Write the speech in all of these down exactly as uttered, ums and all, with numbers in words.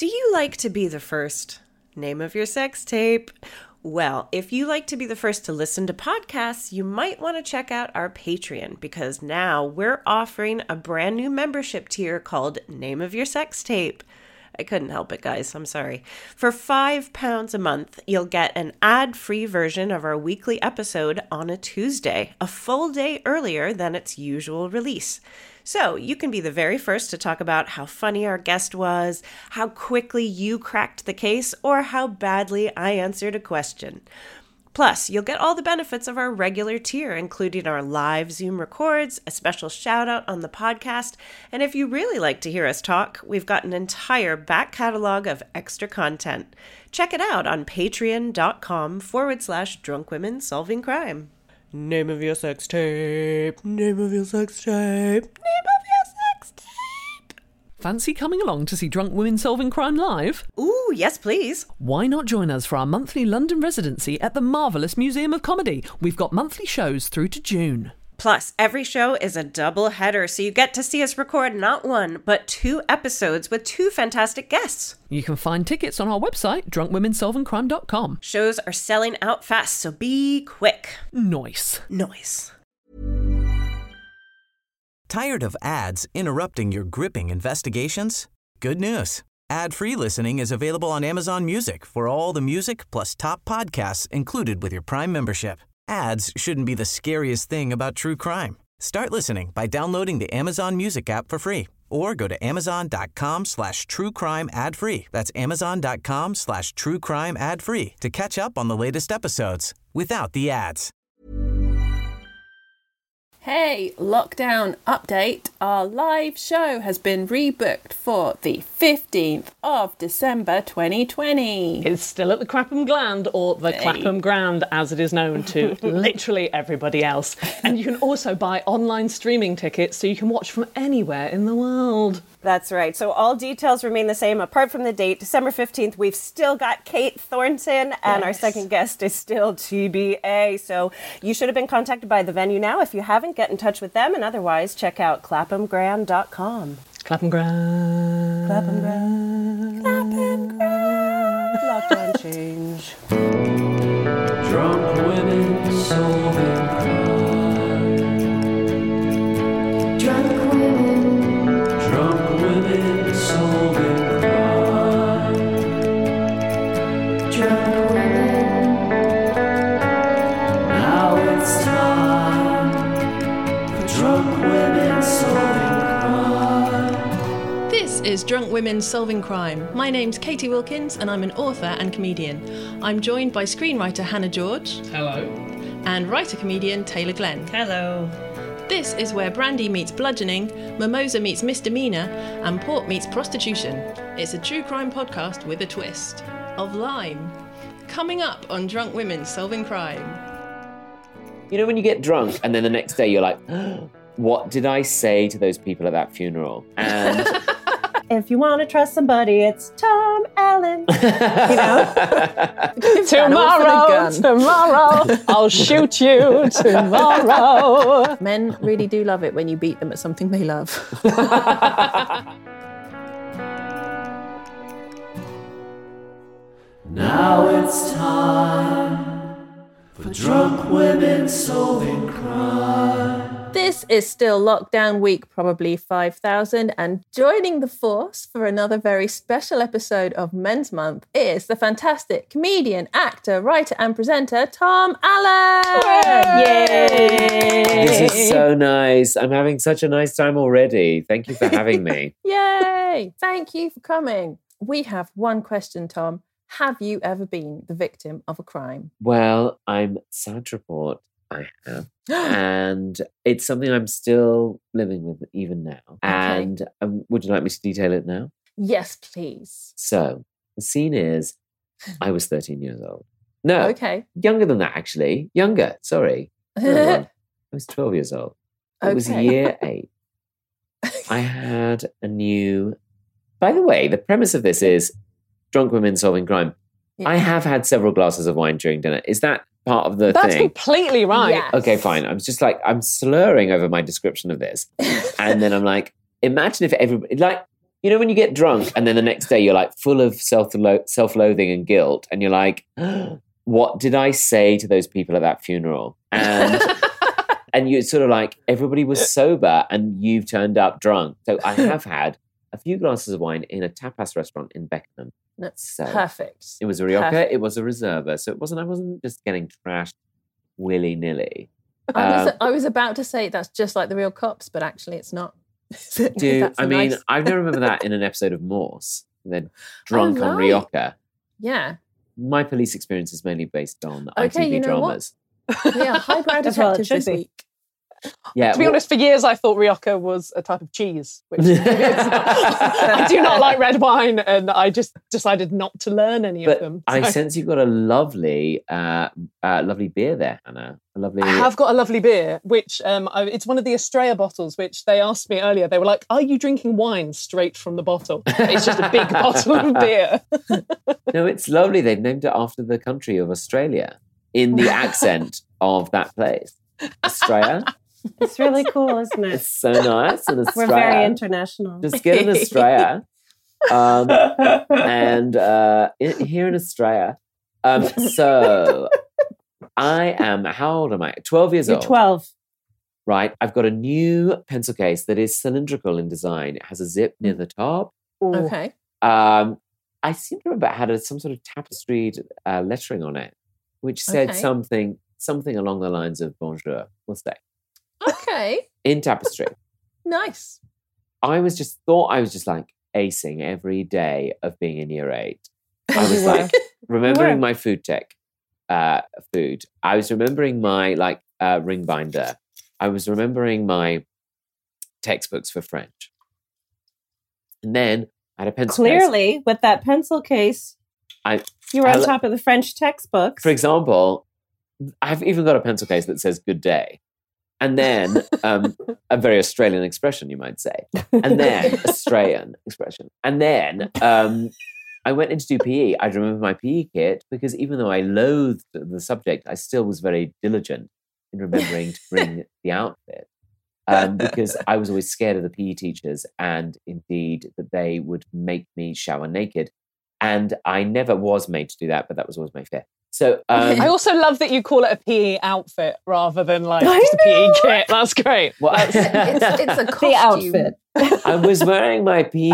Do you like to be the first? Name of your sex tape. Well, if you like to be the first to listen to podcasts, you might want to check out our Patreon, because now we're offering a brand new membership tier called Name of Your Sex Tape. I couldn't help it, guys. I'm sorry. For five pounds a month, you'll get an ad-free version of our weekly episode on a Tuesday, a full day earlier than its usual release. So you can be the very first to talk about how funny our guest was, how quickly you cracked the case, or how badly I answered a question. Plus, you'll get all the benefits of our regular tier, including our live Zoom records, a special shout out on the podcast, and if you really like to hear us talk, we've got an entire back catalog of extra content. Check it out on patreon.com forward slash drunk women solving crime. Name of your sex tape. Name of your sex tape. Name of your sex tape. Fancy coming along to see Drunk Women Solving Crime live? Ooh, yes, please. Why not join us for our monthly London residency at the Marvellous Museum of Comedy? We've got monthly shows through to June. Plus, every show is a double header, so you get to see us record not one, but two episodes with two fantastic guests. You can find tickets on our website, drunk women solving crime dot com. Shows are selling out fast, so be quick. Nice. Nice. Tired of ads interrupting your gripping investigations? Good news. Ad-free listening is available on Amazon Music for all the music plus top podcasts included with your Prime membership. Ads shouldn't be the scariest thing about true crime. Start listening by downloading the Amazon Music app for free or go to amazon.com slash true crime ad free. That's amazon.com slash true crime ad free to catch up on the latest episodes without the ads. Hey, lockdown update. Our live show has been rebooked for the fifteenth of December twenty twenty. It's still at the Clapham Gland, or the Hey. Clapham Grand as it is known to literally everybody else. And you can also buy online streaming tickets so you can watch from anywhere in the world. That's right. So all details remain the same apart from the date, December fifteenth. We've still got Kate Thornton, and Yes. our second guest is still T B A. So you should have been contacted by the venue now. If you haven't, get in touch with them, and otherwise check out clapham grand dot com. Clapham Grand. Clapham Grand. Clapham Grand. Lockdown change. Drunk women solving crime. Drunk women. Drunk women solving crime. Drunk women. Now it's time for drunk women solving crime. This is Drunk Women Solving Crime. My name's Katie Wilkins and I'm an author and comedian. I'm joined by screenwriter Hannah George. Hello. And writer-comedian Taylor Glenn. Hello. This is where brandy meets bludgeoning, mimosa meets misdemeanor, and port meets prostitution. It's a true crime podcast with a twist. Of lime. Coming up on Drunk Women Solving Crime. You know when you get drunk and then the next day you're like, what did I say to those people at that funeral? And If you want to trust somebody, it's Tom Allen. You know? Tomorrow, tomorrow, I'll shoot you tomorrow. Men really do love it when you beat them at something they love. Now it's time for drunk women solving crime. This is still lockdown week, probably five thousand, and joining the force for another very special episode of Men's Month is the fantastic comedian, actor, writer and presenter, Tom Allen! Yay! this is so nice. I'm having such a nice time already. Thank you for having me. Yay! Thank you for coming. We have one question, Tom. Have you ever been the victim of a crime? Well, I'm sad to report I have. And it's something I'm still living with even now. And um, would you like me to detail it now? Yes, please. So the scene is I was thirteen years old. No, Okay. younger than that, actually. Younger, sorry. No, I was twelve years old. It was Okay. year eight. I had a new... By the way, the premise of this is drunk women solving crime. Yeah. I have had several glasses of wine during dinner. Is that part of the That's thing? completely right. Yes. Okay, fine. I was just like, I'm slurring over my description of this. And then I'm like, imagine if everybody, like, you know when you get drunk and then the next day you're like full of self self-loathing and guilt, and you're like, what did I say to those people at that funeral? And and you're sort of like, everybody was sober and you've turned up drunk. So I have had a few glasses of wine in a tapas restaurant in Beckenham. That's so perfect. It was a Rioja, Perfect. it was a Reserva. So it wasn't, I wasn't just getting trashed willy-nilly. I was, Um, I was about to say that's just like the real cops, but actually it's not. Dude, That's I a mean, nice- I never remember that in an episode of Morse. They're drunk Oh, on right. Rioja. Yeah. My police experience is mainly based on Okay, I T V you know what? dramas. Yeah, highbrow That's well, it detectives should this be. week. Yeah, To be well- honest, for years I thought Rioja was a type of cheese. Which is I do not like red wine, and I just decided not to learn any of but them. I So- sense you've got a lovely, uh, uh, lovely beer there, Hannah. A lovely. I have got a lovely beer, which um, I, it's one of the Estrella bottles, which they asked me earlier. They were like, are you drinking wine straight from the bottle? It's just a big bottle of beer. No, it's lovely. They've named it after the country of Australia in the accent of that place, Australia. It's really cool, isn't it? It's so nice in We're Australia. very international. Just get in Australia. Um, and uh, in, here in Australia. Um, so I am, how old am I? twelve years You're old. twelve. Right. I've got a new pencil case that is cylindrical in design. It has a zip near the top. Okay. Um, I seem to remember it had a, some sort of tapestried uh, lettering on it, which said Okay. something something along the lines of bonjour, we'll say, Okay. in tapestry. Nice. I was just thought I was just like acing every day of being in year eight. I You was were. like remembering were. my food tech uh, food. I was remembering my like uh, ring binder. I was remembering my textbooks for French. And then I had a pencil case. Clearly, with that pencil case, I, you were on I- top of the French textbooks. for example, I've even got a pencil case that says "Good day," and then um, a very Australian expression, you might say, and then Australian expression, and then um, I went in to do P E. I remember my P E kit because even though I loathed the subject, I still was very diligent in remembering to bring the outfit. Um, because I was always scared of the P E teachers, and indeed that they would make me shower naked. And I never was made to do that, but that was always my fear. So um, I also love that you call it a P E outfit rather than like I just a P E kit. That's great. well, It's, it's a the costume. outfit. I was wearing my P E.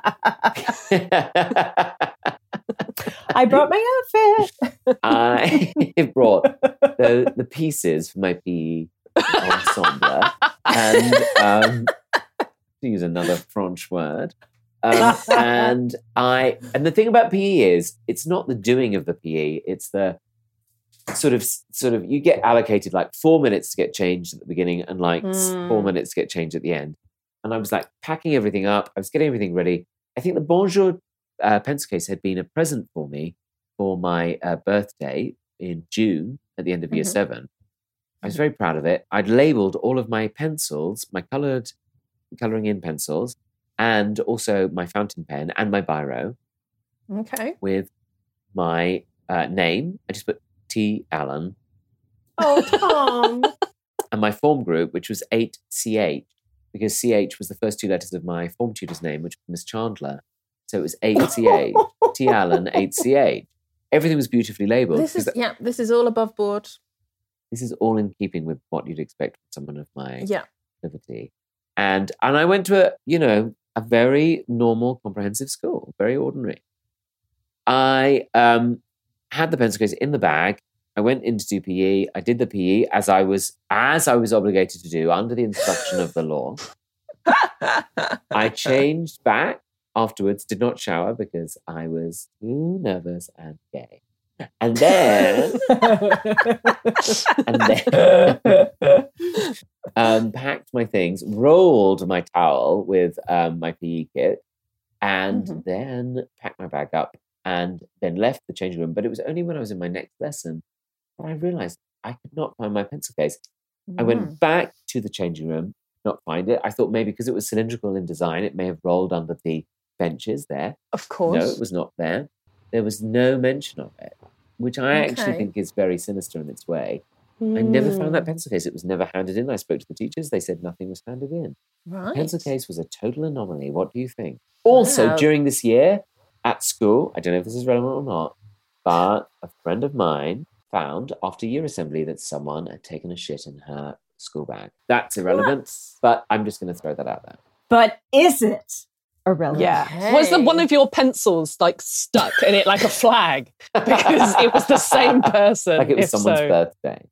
I brought my outfit. I brought the, the pieces for my P E ensemble. And um, to use another French word. Um, and I and the thing about P E is it's not the doing of the P E, it's the sort of sort of you get allocated like four minutes to get changed at the beginning and like s- four Mm. minutes to get changed at the end. And I was like packing everything up, I was getting everything ready. I think the Bonjour uh, pencil case had been a present for me for my uh, birthday in June at the end of year Mhm. seven. I was very proud of it. I'd labeled all of my pencils, my colored coloring in pencils, and also my fountain pen and my biro Okay. with my uh, name. I just put T. Allen, Oh, Tom. and my form group, which was eight C H, because C H was the first two letters of my form tutor's name, which was Miss Chandler. So it was eight C H, T. Allen, eight C H. Everything was beautifully labeled. This is because yeah. This is all above board. this is all in keeping with what you'd expect from someone of my Yeah. proclivity. And and I went to a, you know, a very normal comprehensive school, very ordinary. I um, had the pencil case in the bag. I went in to do P E. I did the P E as I was as I was obligated to do under the instruction of the law. I changed back afterwards, did not shower because I was too nervous and gay. And then and then um, packed my things, rolled my towel with um, my P E kit, and Mhm. then packed my bag up and then left the changing room. But it was only when I was in my next lesson that I realized I could not find my pencil case. I Mm. went back to the changing room, not find it. I thought maybe because it was cylindrical in design, it may have rolled under the benches there. Of course. No, it was not there. There was no mention of it, which I actually Okay. think is very sinister in its way. I never found that pencil case. It was never handed in. I spoke to the teachers. They said nothing was handed in. Right. The pencil case was a total anomaly. What do you think? Also, Wow. during this year at school, I don't know if this is relevant or not, but a friend of mine found after year assembly that someone had taken a shit in her school bag. That's irrelevant, but I'm just going to throw that out there. But is it irrelevant? Yeah. Okay. Was the one of your pencils like stuck in it like a flag? Because it was the same person. Like it was if someone's so. birthday.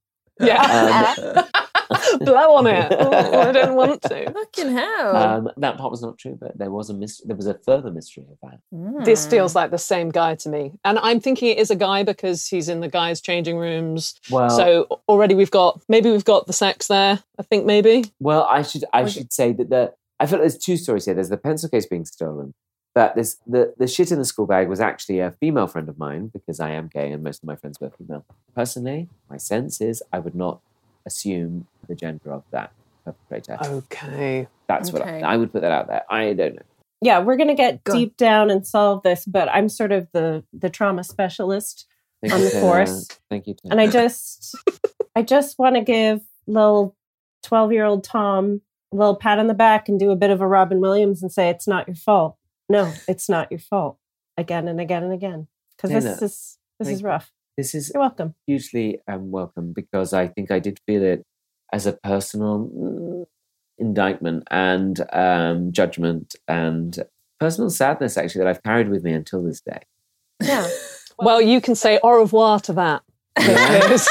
Yeah. Um, Blow on it. Oh, I didn't want to. Fucking hell. um, that part was not true, but there was a mis- there was a further mystery of that. Mm. This feels like the same guy to me. And I'm thinking it is a guy because he's in the guys' changing rooms. Well, So already we've got, maybe we've got the sex there, I think maybe. well, I should I Was should say that the I feel there's two stories here. There's the pencil case being stolen, but this the the shit in the school bag was actually a female friend of mine because I am gay and most of my friends were female. Personally, my sense is I would not assume the gender of that perpetrator. Okay. That's what Okay. I, I would put that out there. I don't know. Yeah, we're going to get Go on. deep down and solve this, but I'm sort of the the trauma specialist. Thank On you, the Taylor. force. Thank you, Taylor. And I just I just want to give little twelve-year-old Tom a little pat on the back and do a bit of a Robin Williams and say it's not your fault. No, it's not your fault. Again and again and again. Because this Taylor, is this thank is you. rough. This is You're welcome. hugely um, welcome because I think I did feel it as a personal mm, indictment and um, judgment and personal sadness, actually, that I've carried with me until this day. Yeah. Well, you can say au revoir to that. Because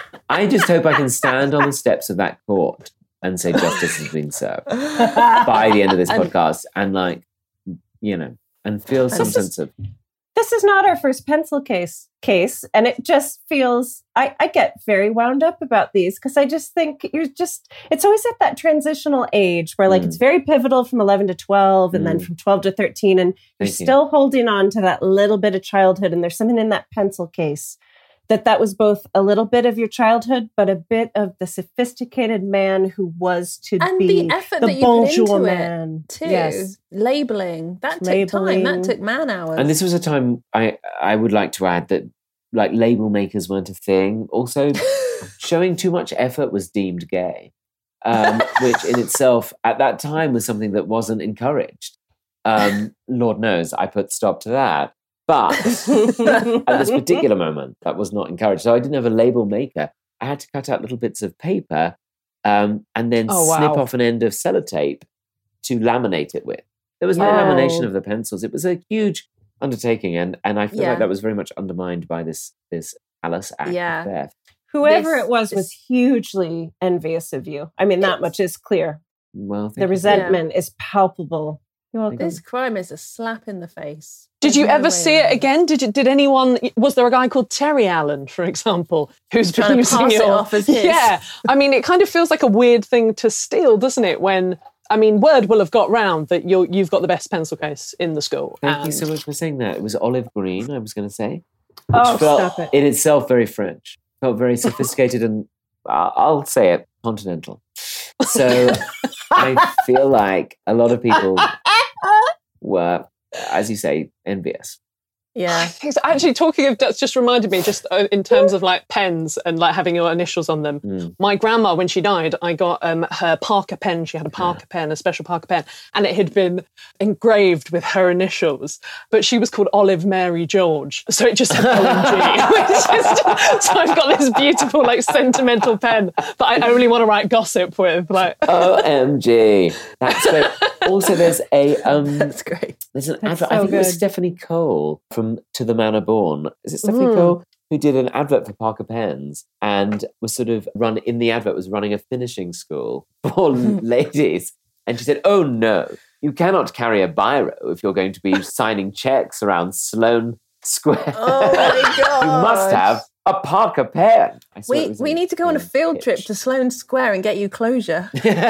I just hope I can stand on the steps of that court and say justice has been served by the end of this And- podcast and, like, you know, and feel some This is- sense of. This is not our first pencil case case, and it just feels I, I get very wound up about these because I just think you're just it's always at that transitional age where like Mm. it's very pivotal from eleven to twelve and then Mm. from twelve to thirteen, and you're Thank you. still holding on to that little bit of childhood, and there's something in that pencil case that that was both a little bit of your childhood but a bit of the sophisticated man who was to And be the effort the that you put bonjour into it, man too. Yes. Labeling. That took Labeling. time. That took man hours. And this was a time I I would like to add that like label makers weren't a thing. Also, showing too much effort was deemed gay, um, which in itself at that time was something that wasn't encouraged. Um, Lord knows I put stop to that. But at this particular moment, that was not encouraged. So I didn't have a label maker. I had to cut out little bits of paper um, and then Oh, wow. snip off an end of sellotape to laminate it with. There was no Oh. lamination of the pencils. It was a huge undertaking, and and I feel Yeah. like that was very much undermined by this this Alice act Yeah. of theft. Whoever This it was was is- hugely envious of you. I mean, that It's- much is clear. Well, thank The you. resentment is palpable. You're welcome. This crime is a slap in the face. did you There's no ever way see it around again? Did you, did anyone, was there a guy called Terry Allen, for example, who's Trying been to using pass it your... off as his. Yeah. I mean, it kind of feels like a weird thing to steal, doesn't it? When, I mean, word will have got round that you're, you've got the best pencil case in the school. Thank you and- so much for saying that. It was olive green, I was going to say. Oh, felt stop it. in itself very French. Felt very sophisticated and, uh, I'll say it, continental. So I feel like a lot of people were, as you say, envious. Yeah. It's actually talking of that's just reminded me just uh, in terms of like pens and like having your initials on them. Mm. My grandma, when she died, I got um, her Parker pen. She had a Parker pen, a special Parker pen, and it had been engraved with her initials. But she was called Olive Mary George, so it just said O M G. Which is just- so I've got this beautiful like sentimental pen that I only want to write gossip with. Like, O M G. That's great. Also, there's a um, That's great. there's an That's advert. I so think it was good. Stephanie Cole from To the Manor Born. Is it Stephanie Mm. Cole who did an advert for Parker Pens and was sort of run in the advert was running a finishing school for ladies, and she said, "Oh no, you cannot carry a biro if you're going to be signing checks around Sloane Square. Oh my God. You must have a Parker pen." I saw it We, was we in- need to go on a in field trip pitch. to Sloane Square and get you closure.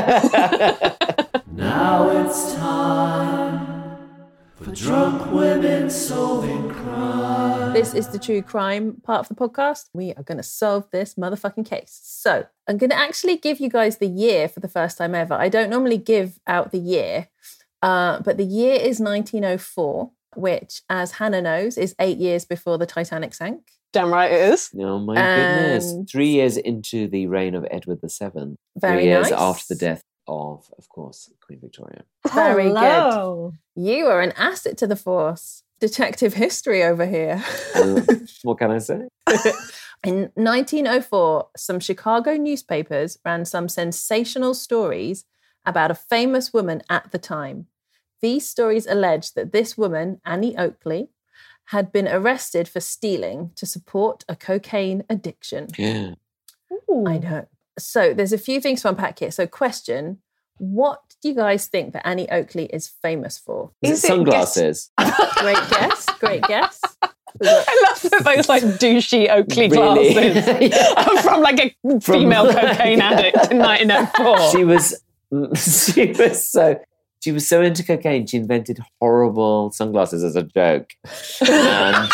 Now it's time for drunk women solving crime. This is the true crime part of the podcast. We are going to solve this motherfucking case. So I'm going to actually give you guys the year for the first time ever. I don't normally give out the year, uh, but the year is nineteen oh four, which, as Hannah knows, is eight years before the Titanic sank. Damn right it is. Oh my And- goodness. Three years into the reign of Edward the Seventh. Very Three years nice. after the death of, of course, Queen Victoria. Very Hello. good. You are an asset to the force. Detective history over here. Um, what can I say? In nineteen oh four, some Chicago newspapers ran some sensational stories about a famous woman at the time. These stories alleged that this woman, Annie Oakley, had been arrested for stealing to support a cocaine addiction. Yeah. I know. So there's a few things to unpack here. So question, what do you guys think that Annie Oakley is famous for? Is, Is it it sunglasses? Great guess. Great guess. We've got- I love that those like douchey Oakley Really? glasses Yeah. from like a female cocaine addict in nineteen oh four. She was she was so she was so into cocaine she invented horrible sunglasses as a joke. And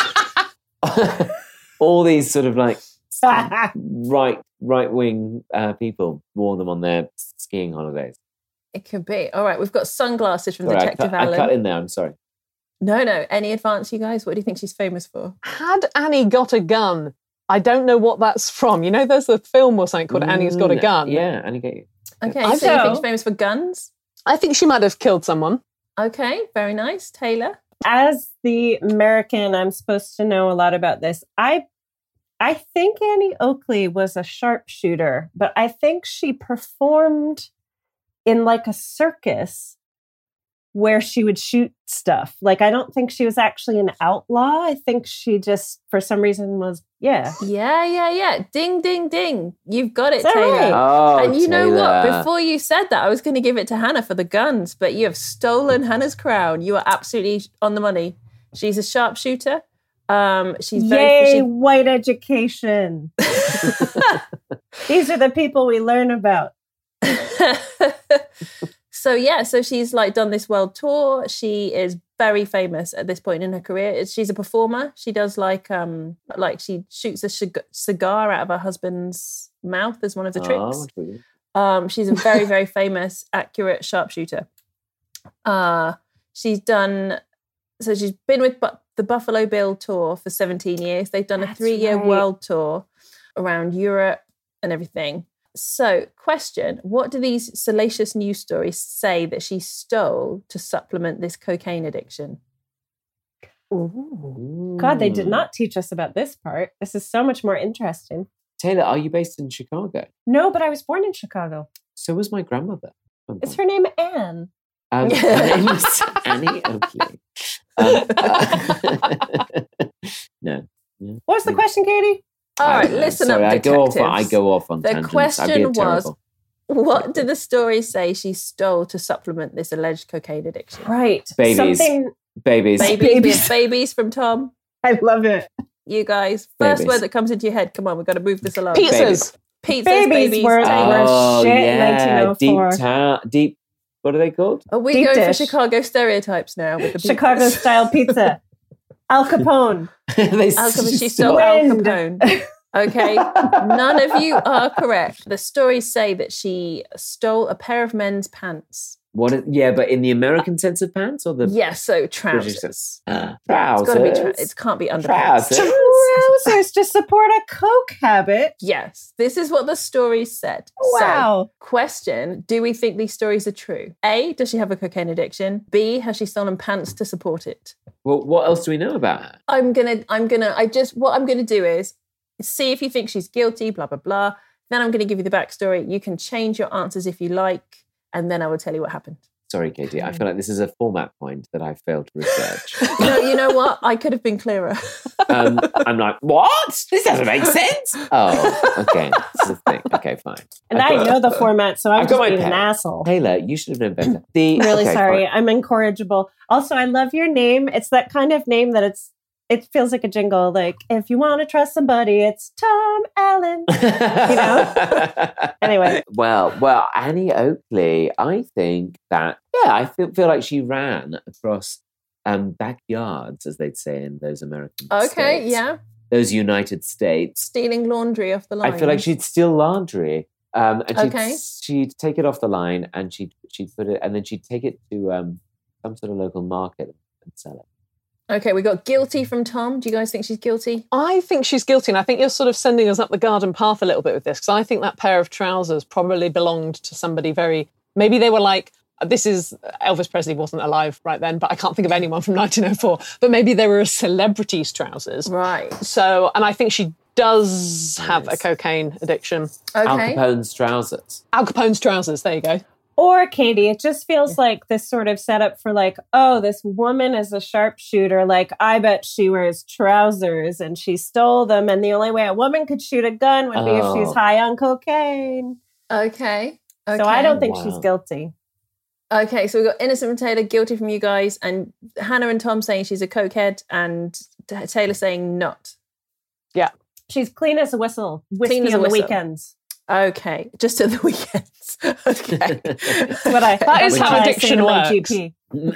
all these sort of like right right wing uh, people wore them on their skiing holidays. It could be. All right, we've got sunglasses from Sorry, I Detective cut, I Allen. cut in there, I'm sorry. No, no. Any advance, you guys? What do you think she's famous for? Had Annie got a gun? I don't know what that's from. You know, there's a film or something called Annie's Got a Mm, Gun. Yeah, Annie got you. Okay, I so you think know. she's famous for guns? I think she might have killed someone. Okay, very nice. Taylor? As the American, I'm supposed to know a lot about this. I I think Annie Oakley was a sharpshooter, but I think she performed in like a circus where she would shoot stuff. Like, I don't think she was actually an outlaw. I think she just, for some reason, was, yeah. Yeah, yeah, yeah. Ding, ding, ding. You've got it, Is that Taylor. right? Oh, And you know what? Taylor. Before you said that, I was going to give it to Hannah for the guns, but you have stolen Hannah's crown. You are absolutely on the money. She's a sharpshooter. Um, she's very Yay, fishy. white education. These are the people we learn about. So yeah, so she's like done this world tour. She is very famous at this point in her career. It's- She's a performer. She does like um like she shoots a cig- cigar out of her husband's mouth as one of the tricks. Oh, really? Um, she's a very, very famous, accurate sharpshooter. Uh, she's done, so she's been with Bu- the Buffalo Bill tour for seventeen years. They've done a That's three-year right. world tour around Europe and everything. So, question, what do these salacious news stories say that she stole to supplement this cocaine addiction? God, they did Mm. not teach us about this part. This is so much more interesting. Taylor, are you based in Chicago? No, but I was born in Chicago. So was my grandmother. Is her name Anne? Um, her name is Annie Oakley. Um, uh, no. Yeah. What was the question, Katie? All I right, don't know. listen Sorry, up, I go off. detectives. I go off on The tangents. question I'd be a was, terrible. What do the stories say she stole to supplement this alleged cocaine addiction? Right. Babies. Something. Babies. Babies, Babies. we have babies from Tom. I love it. You guys, first Babies. word that comes into your head. Come on, we've got to move this along. Pizzas. Pizzas, Babies babies. were- Taylor. Oh shit in yeah, nineteen oh four. deep town, deep. What are they called? Are we Deep going for dish. Chicago stereotypes now with the pizzas? Chicago style pizza. Al Capone. they Al Capone, she stole- stole Al Wind. Capone. Okay, none of you are correct. The stories say that she stole a pair of men's pants. What? Is, yeah, but in the American sense of pants or the Yes, so British trousers. sense? Uh, Yeah, it's got to be. Tra- trousers. it can't be underpants. Trousers. Trousers to support a coke habit. Yes, this is what the stories said. So, Wow. question, do we think these stories are true? A, does she have a cocaine addiction? B, has she stolen pants to support it? Well, what else do we know about her? I'm gonna, I'm gonna, I just, what I'm gonna do is see if you think she's guilty, blah, blah, blah. Then I'm gonna give you the backstory. You can change your answers if you like, and then I will tell you what happened. Sorry, Katie. I feel like this is a format point that I failed to research. No, you know what? I could have been clearer. um, I'm like, what? This doesn't make sense. Oh, okay. This is the thing. Okay, fine. And I've I got- know the format, so I'm I've got just my being an pen. asshole. Taylor, you should have known better. The, Really okay, sorry. fine. I'm incorrigible. Also, I love your name. It's that kind of name that it's it feels like a jingle. Like, if you want to trust somebody, it's Tom Allen. know? Anyway. Well, well, Annie Oakley, I think that, yeah, I feel, feel like she ran across um, backyards, as they'd say in those American Okay, states. yeah. Those United States. Stealing laundry off the line. I feel like she'd steal laundry. Um, and she'd, Okay. she'd take it off the line and she'd, she'd put it, and then she'd take it to um, some sort of local market and sell it. Okay, we got guilty from Tom. Do you guys think she's guilty? I think she's guilty, and I think you're sort of sending us up the garden path a little bit with this, because I think that pair of trousers probably belonged to somebody very... Maybe they were like, this is... Elvis Presley wasn't alive right then, but I can't think of anyone from nineteen oh four, but maybe they were a celebrity's trousers. Right. So, and I think she does have nice. a cocaine addiction. Okay. Al Capone's trousers. Al Capone's trousers, there you go. Or, Katie, it just feels like this sort of setup for like, oh, this woman is a sharpshooter. Like, I bet she wears trousers and she stole them. And the only way a woman could shoot a gun would be Oh. if she's high on cocaine. Okay. Okay. So I don't think Wow. she's guilty. Okay, so we've got innocent from Taylor, guilty from you guys, and Hannah and Tom saying she's a cokehead, and T- Taylor saying not. Yeah. She's clean as a whistle. Whiskey Clean as a on the whistle. weekends. Okay, just at the weekends. Okay. That's what I, That is that's how what I say addiction to my works. G P.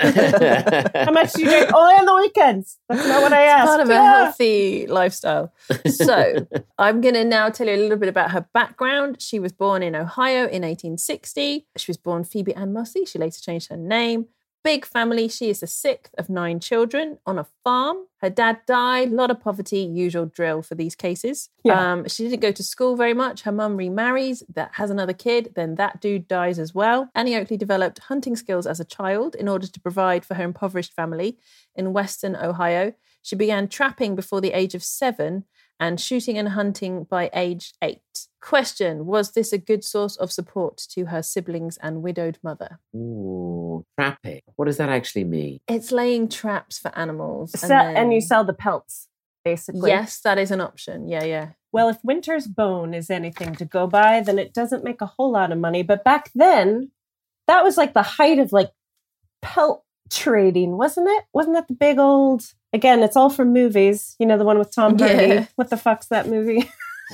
How much do you drink? Only on the weekends. That's not what I asked. Part of a Yeah. healthy lifestyle. So I'm going to now tell you a little bit about her background. She was born in Ohio in eighteen sixty. She was born Phoebe Ann Mosley. She later changed her name. Big family. She is the sixth of nine children on a farm. Her dad died. A lot of poverty, usual drill for these cases. Yeah. Um, she didn't go to school very much. Her mum remarries, that has another kid. Then that dude dies as well. Annie Oakley developed hunting skills as a child in order to provide for her impoverished family in Western Ohio. She began trapping before the age of seven and shooting and hunting by age eight. Question, was this a good source of support to her siblings and widowed mother? Ooh, trapping. What does that actually mean? It's laying traps for animals. Se- then- and you sell the pelts, basically. Yes, that is an option. Yeah, yeah. Well, if Winter's Bone is anything to go by, then it doesn't make a whole lot of money. But back then, that was like the height of like pelt trading, wasn't it? Wasn't that the big old... Again, it's all from movies. You know, the one with Tom Hardy. Yeah. What the fuck's that movie?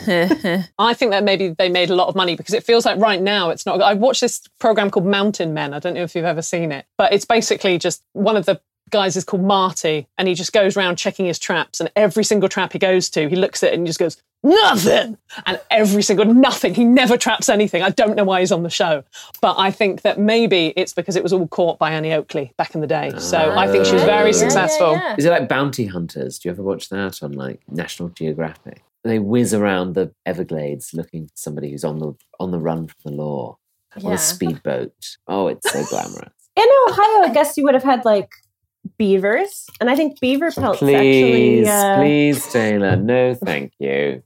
I think that maybe they made a lot of money because it feels like right now it's not... I watched this program called Mountain Men. I don't know if you've ever seen it, but it's basically just one of the guys is called Marty, and he just goes around checking his traps, and every single trap he goes to, he looks at it and just goes, nothing! And every single, nothing. He never traps anything. I don't know why he's on the show. But I think that maybe it's because it was all caught by Annie Oakley back in the day. So I think she was very Yeah, yeah, successful. yeah. Is it like Bounty Hunters? Do you ever watch that on like National Geographic? They whiz around the Everglades looking for somebody who's on the on the run from the law on Yeah. a speedboat. Oh, it's so glamorous. In Ohio, I guess you would have had like beavers. And I think beaver pelts Please, actually... Uh, please, Taylor. No, thank you.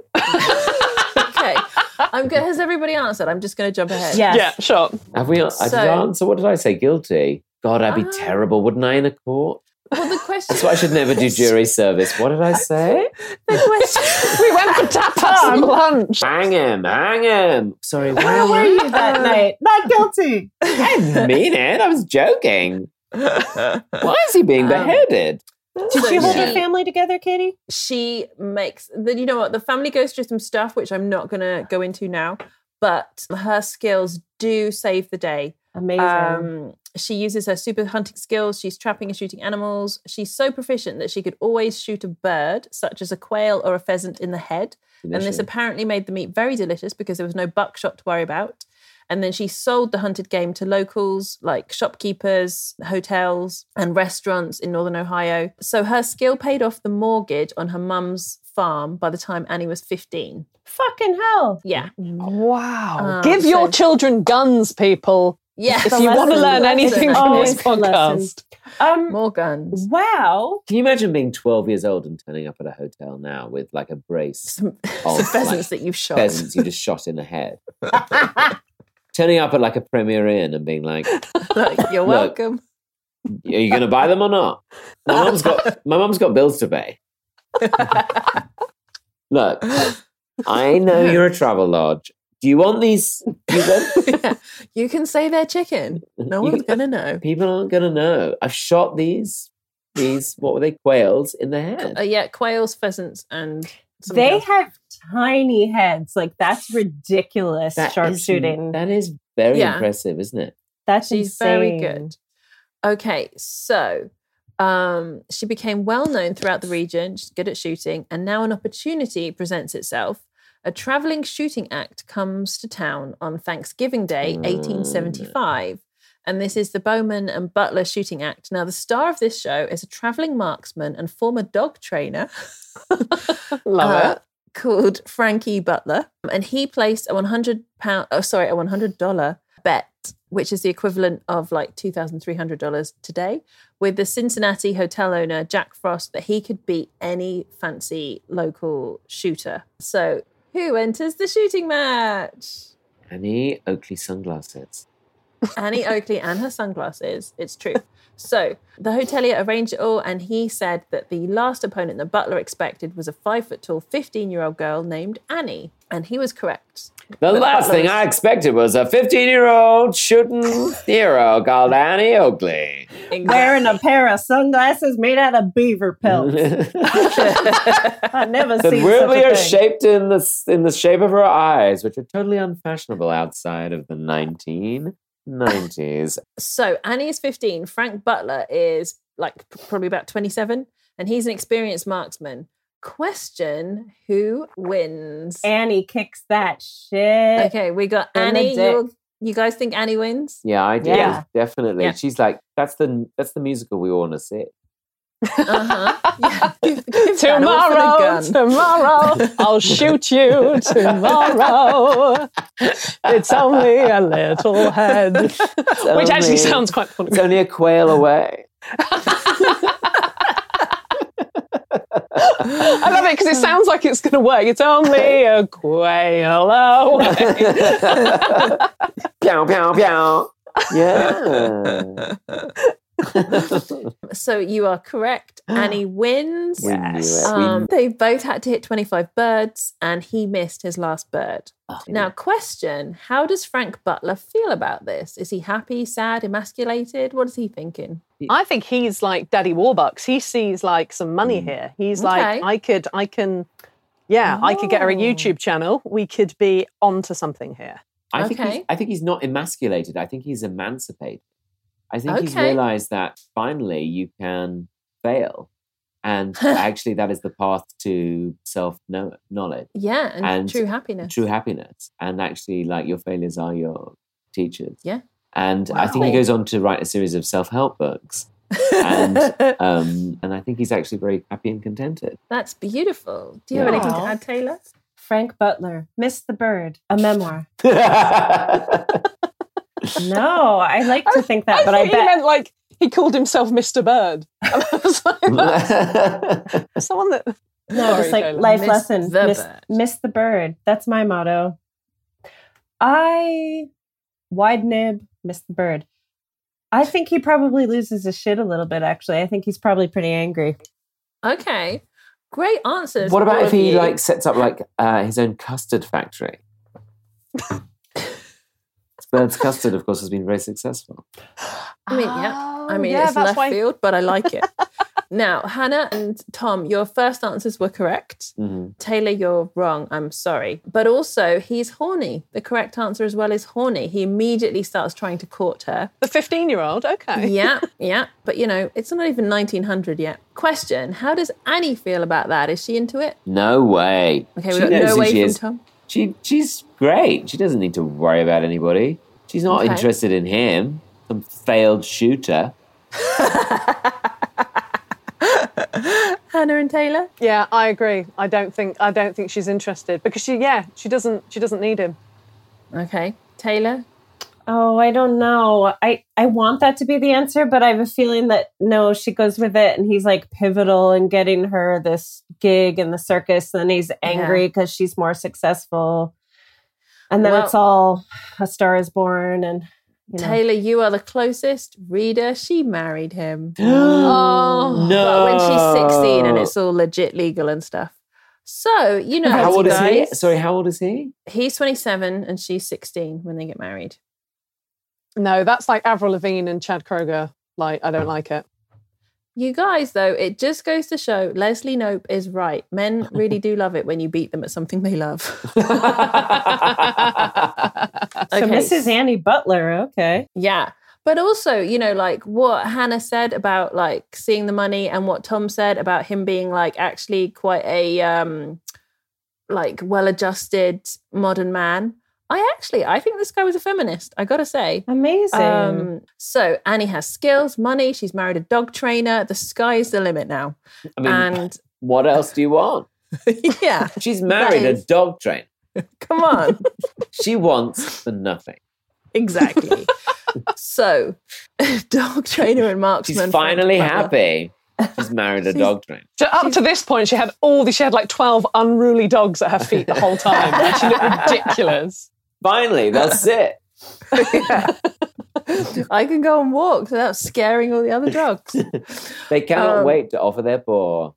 Okay. I'm good. Has everybody answered? I'm just going to jump ahead. Yes. Yeah, sure. Have we? I did So- answer. What did I say? Guilty. God, I'd be Ah. terrible, wouldn't I, in a court? Well, the question... That's why I should never do jury service. What did I say? The question... We went for tapas and lunch. Hang him, hang him. Sorry, where Where were you that night? Not guilty. I didn't mean it. I was joking. Why is he being Um, beheaded? Did she hold she- her family together, Katie? she makes the, you know what, the family goes through some stuff which I'm not going to go into now, but her skills do save the day. Amazing. Um, she uses her super hunting skills. She's trapping and shooting animals. She's so proficient that she could always shoot a bird, such as a quail or a pheasant, in the head. And this Delicious. apparently made the meat very delicious because there was no buckshot to worry about. And then she sold the hunted game to locals like shopkeepers, hotels, and restaurants in Northern Ohio. So her skill paid off the mortgage on her mum's farm by the time Annie was fifteen. Fucking hell. Yeah. Wow. Um, Give your so- children guns, people. Yeah. If you want to learn anything from Always this a lesson. podcast. Um, More guns. wow. Can you imagine being twelve years old and turning up at a hotel now with like a brace Some, of some pheasants like, that you've shot. pheasants you just shot in the head? Turning up at like a Premier Inn and being like, Like, you're Look. welcome. "Are you going to buy them or not?" My mum's got my mum's got bills to pay. Look, I know you're a travel lodge. Do you want these? Do you want- Yeah. You can say they're chicken. No You one's can- going to know. People aren't going to know. I've shot these. These what were they? Quails in the head. Uh, yeah, quails, pheasants, and something They else. have tiny heads. Like, that's ridiculous That is- sharpshooting. That is very Yeah. impressive, isn't it? That's She's very insane. good. Okay, so um, she became well known throughout the region. She's good at shooting, and now an opportunity presents itself. A traveling shooting act comes to town on Thanksgiving Day, Oh, eighteen seventy-five. And this is the Bowman and Butler Shooting Act. Now, the star of this show is a traveling marksman and former dog trainer. Love uh, it. Called Frankie Butler. And he placed a one hundred pound, oh, sorry, a one hundred dollars bet, which is the equivalent of like two thousand three hundred dollars today, with the Cincinnati hotel owner, Jack Frost, that he could beat any fancy local shooter. So who enters the shooting match? Annie Oakley sunglasses. Annie Oakley and her sunglasses. It's true. So the hotelier arranged it all, and he said that the last opponent that Butler expected was a five-foot-tall fifteen-year-old girl named Annie, and he was correct. The But last Butler thing was- I expected was a fifteen-year-old shooting hero called Annie Oakley. Wearing a pair of sunglasses made out of beaver pelts. I've never That seen weirdly such a are thing. shaped in the in the shape of her eyes, which are totally unfashionable outside of the nineteen nineties. So Annie is fifteen. Frank Butler is like p- probably about twenty-seven, and he's an experienced marksman. Question: who wins? Annie kicks that shit. Okay, we got In the Annie. dick. You, you guys think Annie wins? Yeah, I do. Yeah. Definitely. Yeah. She's like, that's the that's the musical we want to see. Uh-huh. Yeah. Give- give that all for the Tomorrow, gun. tomorrow, I'll shoot you tomorrow. It's only a little head. Which actually only- sounds quite funny. It's only a quail away. I love it because it sounds like it's going to work. It's only a quail away. Pew, pew, pew. Yeah. So you are correct. Annie wins. We knew it. Um, We- they both had to hit twenty-five birds, and he missed his last bird. Now, question: how does Frank Butler feel about this? Is he happy, sad, emasculated? What is he thinking? I think he's like Daddy Warbucks. He sees like some money Mm. here. He's Okay. like, I could, I can, yeah, I could get her a Oh. YouTube channel. We could be onto something here. I think Okay. he's, I think he's not emasculated. I think he's emancipated. I think he's Okay. realized that finally you can fail, and actually that is the path to self knowledge, Yeah, and, And true happiness. true happiness, and actually like your failures are your teachers. Yeah. And I think he Wow. goes on to write a series of self help books, and um, and I think he's actually very happy and contented. That's beautiful. Do you have Yeah. anything to add, Taylor? Frank Butler, Miss the Bird, a memoir. No, I like to think that, I but I thought he bet meant like he called himself Mister Bird. And I was like, that's someone that. no, Sorry, just like Taylor. life Miss lesson. the miss, bird. miss the bird. That's my motto. I wide nib, miss the bird. I think he probably loses his shit a little bit. Actually, I think he's probably pretty angry. Okay. Great answers. What about all if of he you. like sets up like uh, his own custard factory? Bird's custard, of course, has been very successful. I mean, yeah. I mean, Oh, yeah, it's that's left why- field, but I like it. Now, Hannah and Tom, your first answers were correct. Mhm. Taylor, you're wrong. I'm sorry. But also, he's horny. The correct answer as well is horny. He immediately starts trying to court her. The fifteen-year-old, okay. Yeah, yeah. But, you know, it's not even nineteen hundred yet. Question, how does Annie feel about that? Is she into it? No way. Okay, She we got knows no who way she from is. Tom. She she's great. She doesn't need to worry about anybody. She's not Okay. interested in him, some failed shooter. Hannah and Taylor? Yeah, I agree. I don't think I don't think she's interested because she yeah, she doesn't she doesn't need him. Okay. Taylor? Oh, I don't know. I, I want that to be the answer, but I have a feeling that no, she goes with it and he's like pivotal in getting her this gig in the circus. And then he's angry because she's more successful. And then Well- it's all A Star is Born. And you know. Taylor, you are the closest. Reader, she married him. Oh, But when she's sixteen and it's all legit legal and stuff. So, you know, How you old is he? guys, Sorry, how old is he? He's twenty-seven and she's sixteen when they get married. No, that's like Avril Lavigne and Chad Kroger. Like, I don't like it. You guys, though, it just goes to show Leslie Knope is right. Men really do love it when you beat them at something they love. So Okay. Missus Annie Butler, okay. Yeah. But also, you know, like what Hannah said about like seeing the money and what Tom said about him being like actually quite a um like well-adjusted modern man. I actually, I think this guy was a feminist, I gotta say. Amazing. Um, so Annie has skills, money, she's married a dog trainer. The sky's the limit now. I mean, and what else do you want? yeah. She's married a is- dog trainer. Come on. She wants for nothing. Exactly. So, dog trainer and marksman. She's finally happy. She's married a dog trainer. So up to this point, she had all the, she had like twelve unruly dogs at her feet the whole time. And she looked ridiculous. Finally, they'll sit. I can go on walks without scaring all the other dogs. They cannot Um, wait to offer their paw.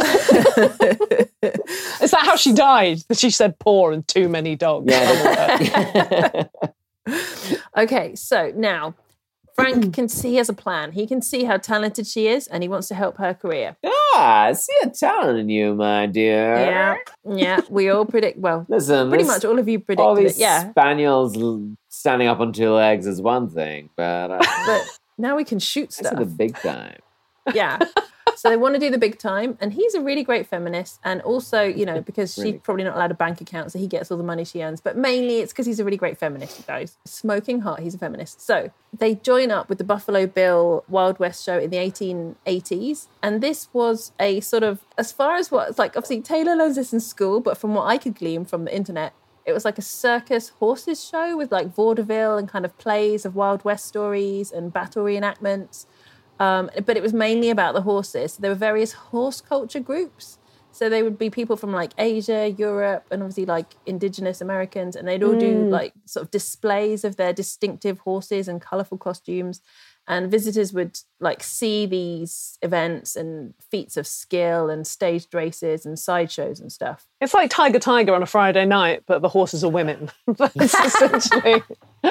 Is that how she died? That she said poor and too many dogs? Yeah. Okay, so now Frank can see he has a plan. He can see how talented she is and he wants to help her career. Ah, I see a talent in you, my dear. Yeah, yeah. We all predict, well, Listen, pretty this- much all of you all predicted these it. Yeah, spaniels l- standing up on two legs is one thing, but uh, but now we can shoot I see stuff. the big time. Yeah. So they want to do the big time. And he's a really great feminist. And also, you know, because Really? she's probably not allowed a bank account, so he gets all the money she earns. But mainly it's because he's a really great feminist, you guys. Smoking hot, he's a feminist. So they join up with the Buffalo Bill Wild West show in the eighteen eighties. And this was a sort of, as far as what, it's like, obviously Taylor learns this in school, but from what I could glean from the internet, it was like a circus horses show with like vaudeville and kind of plays of Wild West stories and battle reenactments. Um, but it was mainly about the horses. So there were various horse culture groups. So they would be people from like Asia, Europe, and obviously like indigenous Americans. And they'd all do like sort of displays of their distinctive horses and colorful costumes. And visitors would like see these events and feats of skill and staged races and sideshows and stuff. It's like Tiger Tiger on a Friday night, but the horses are women. That's essentially.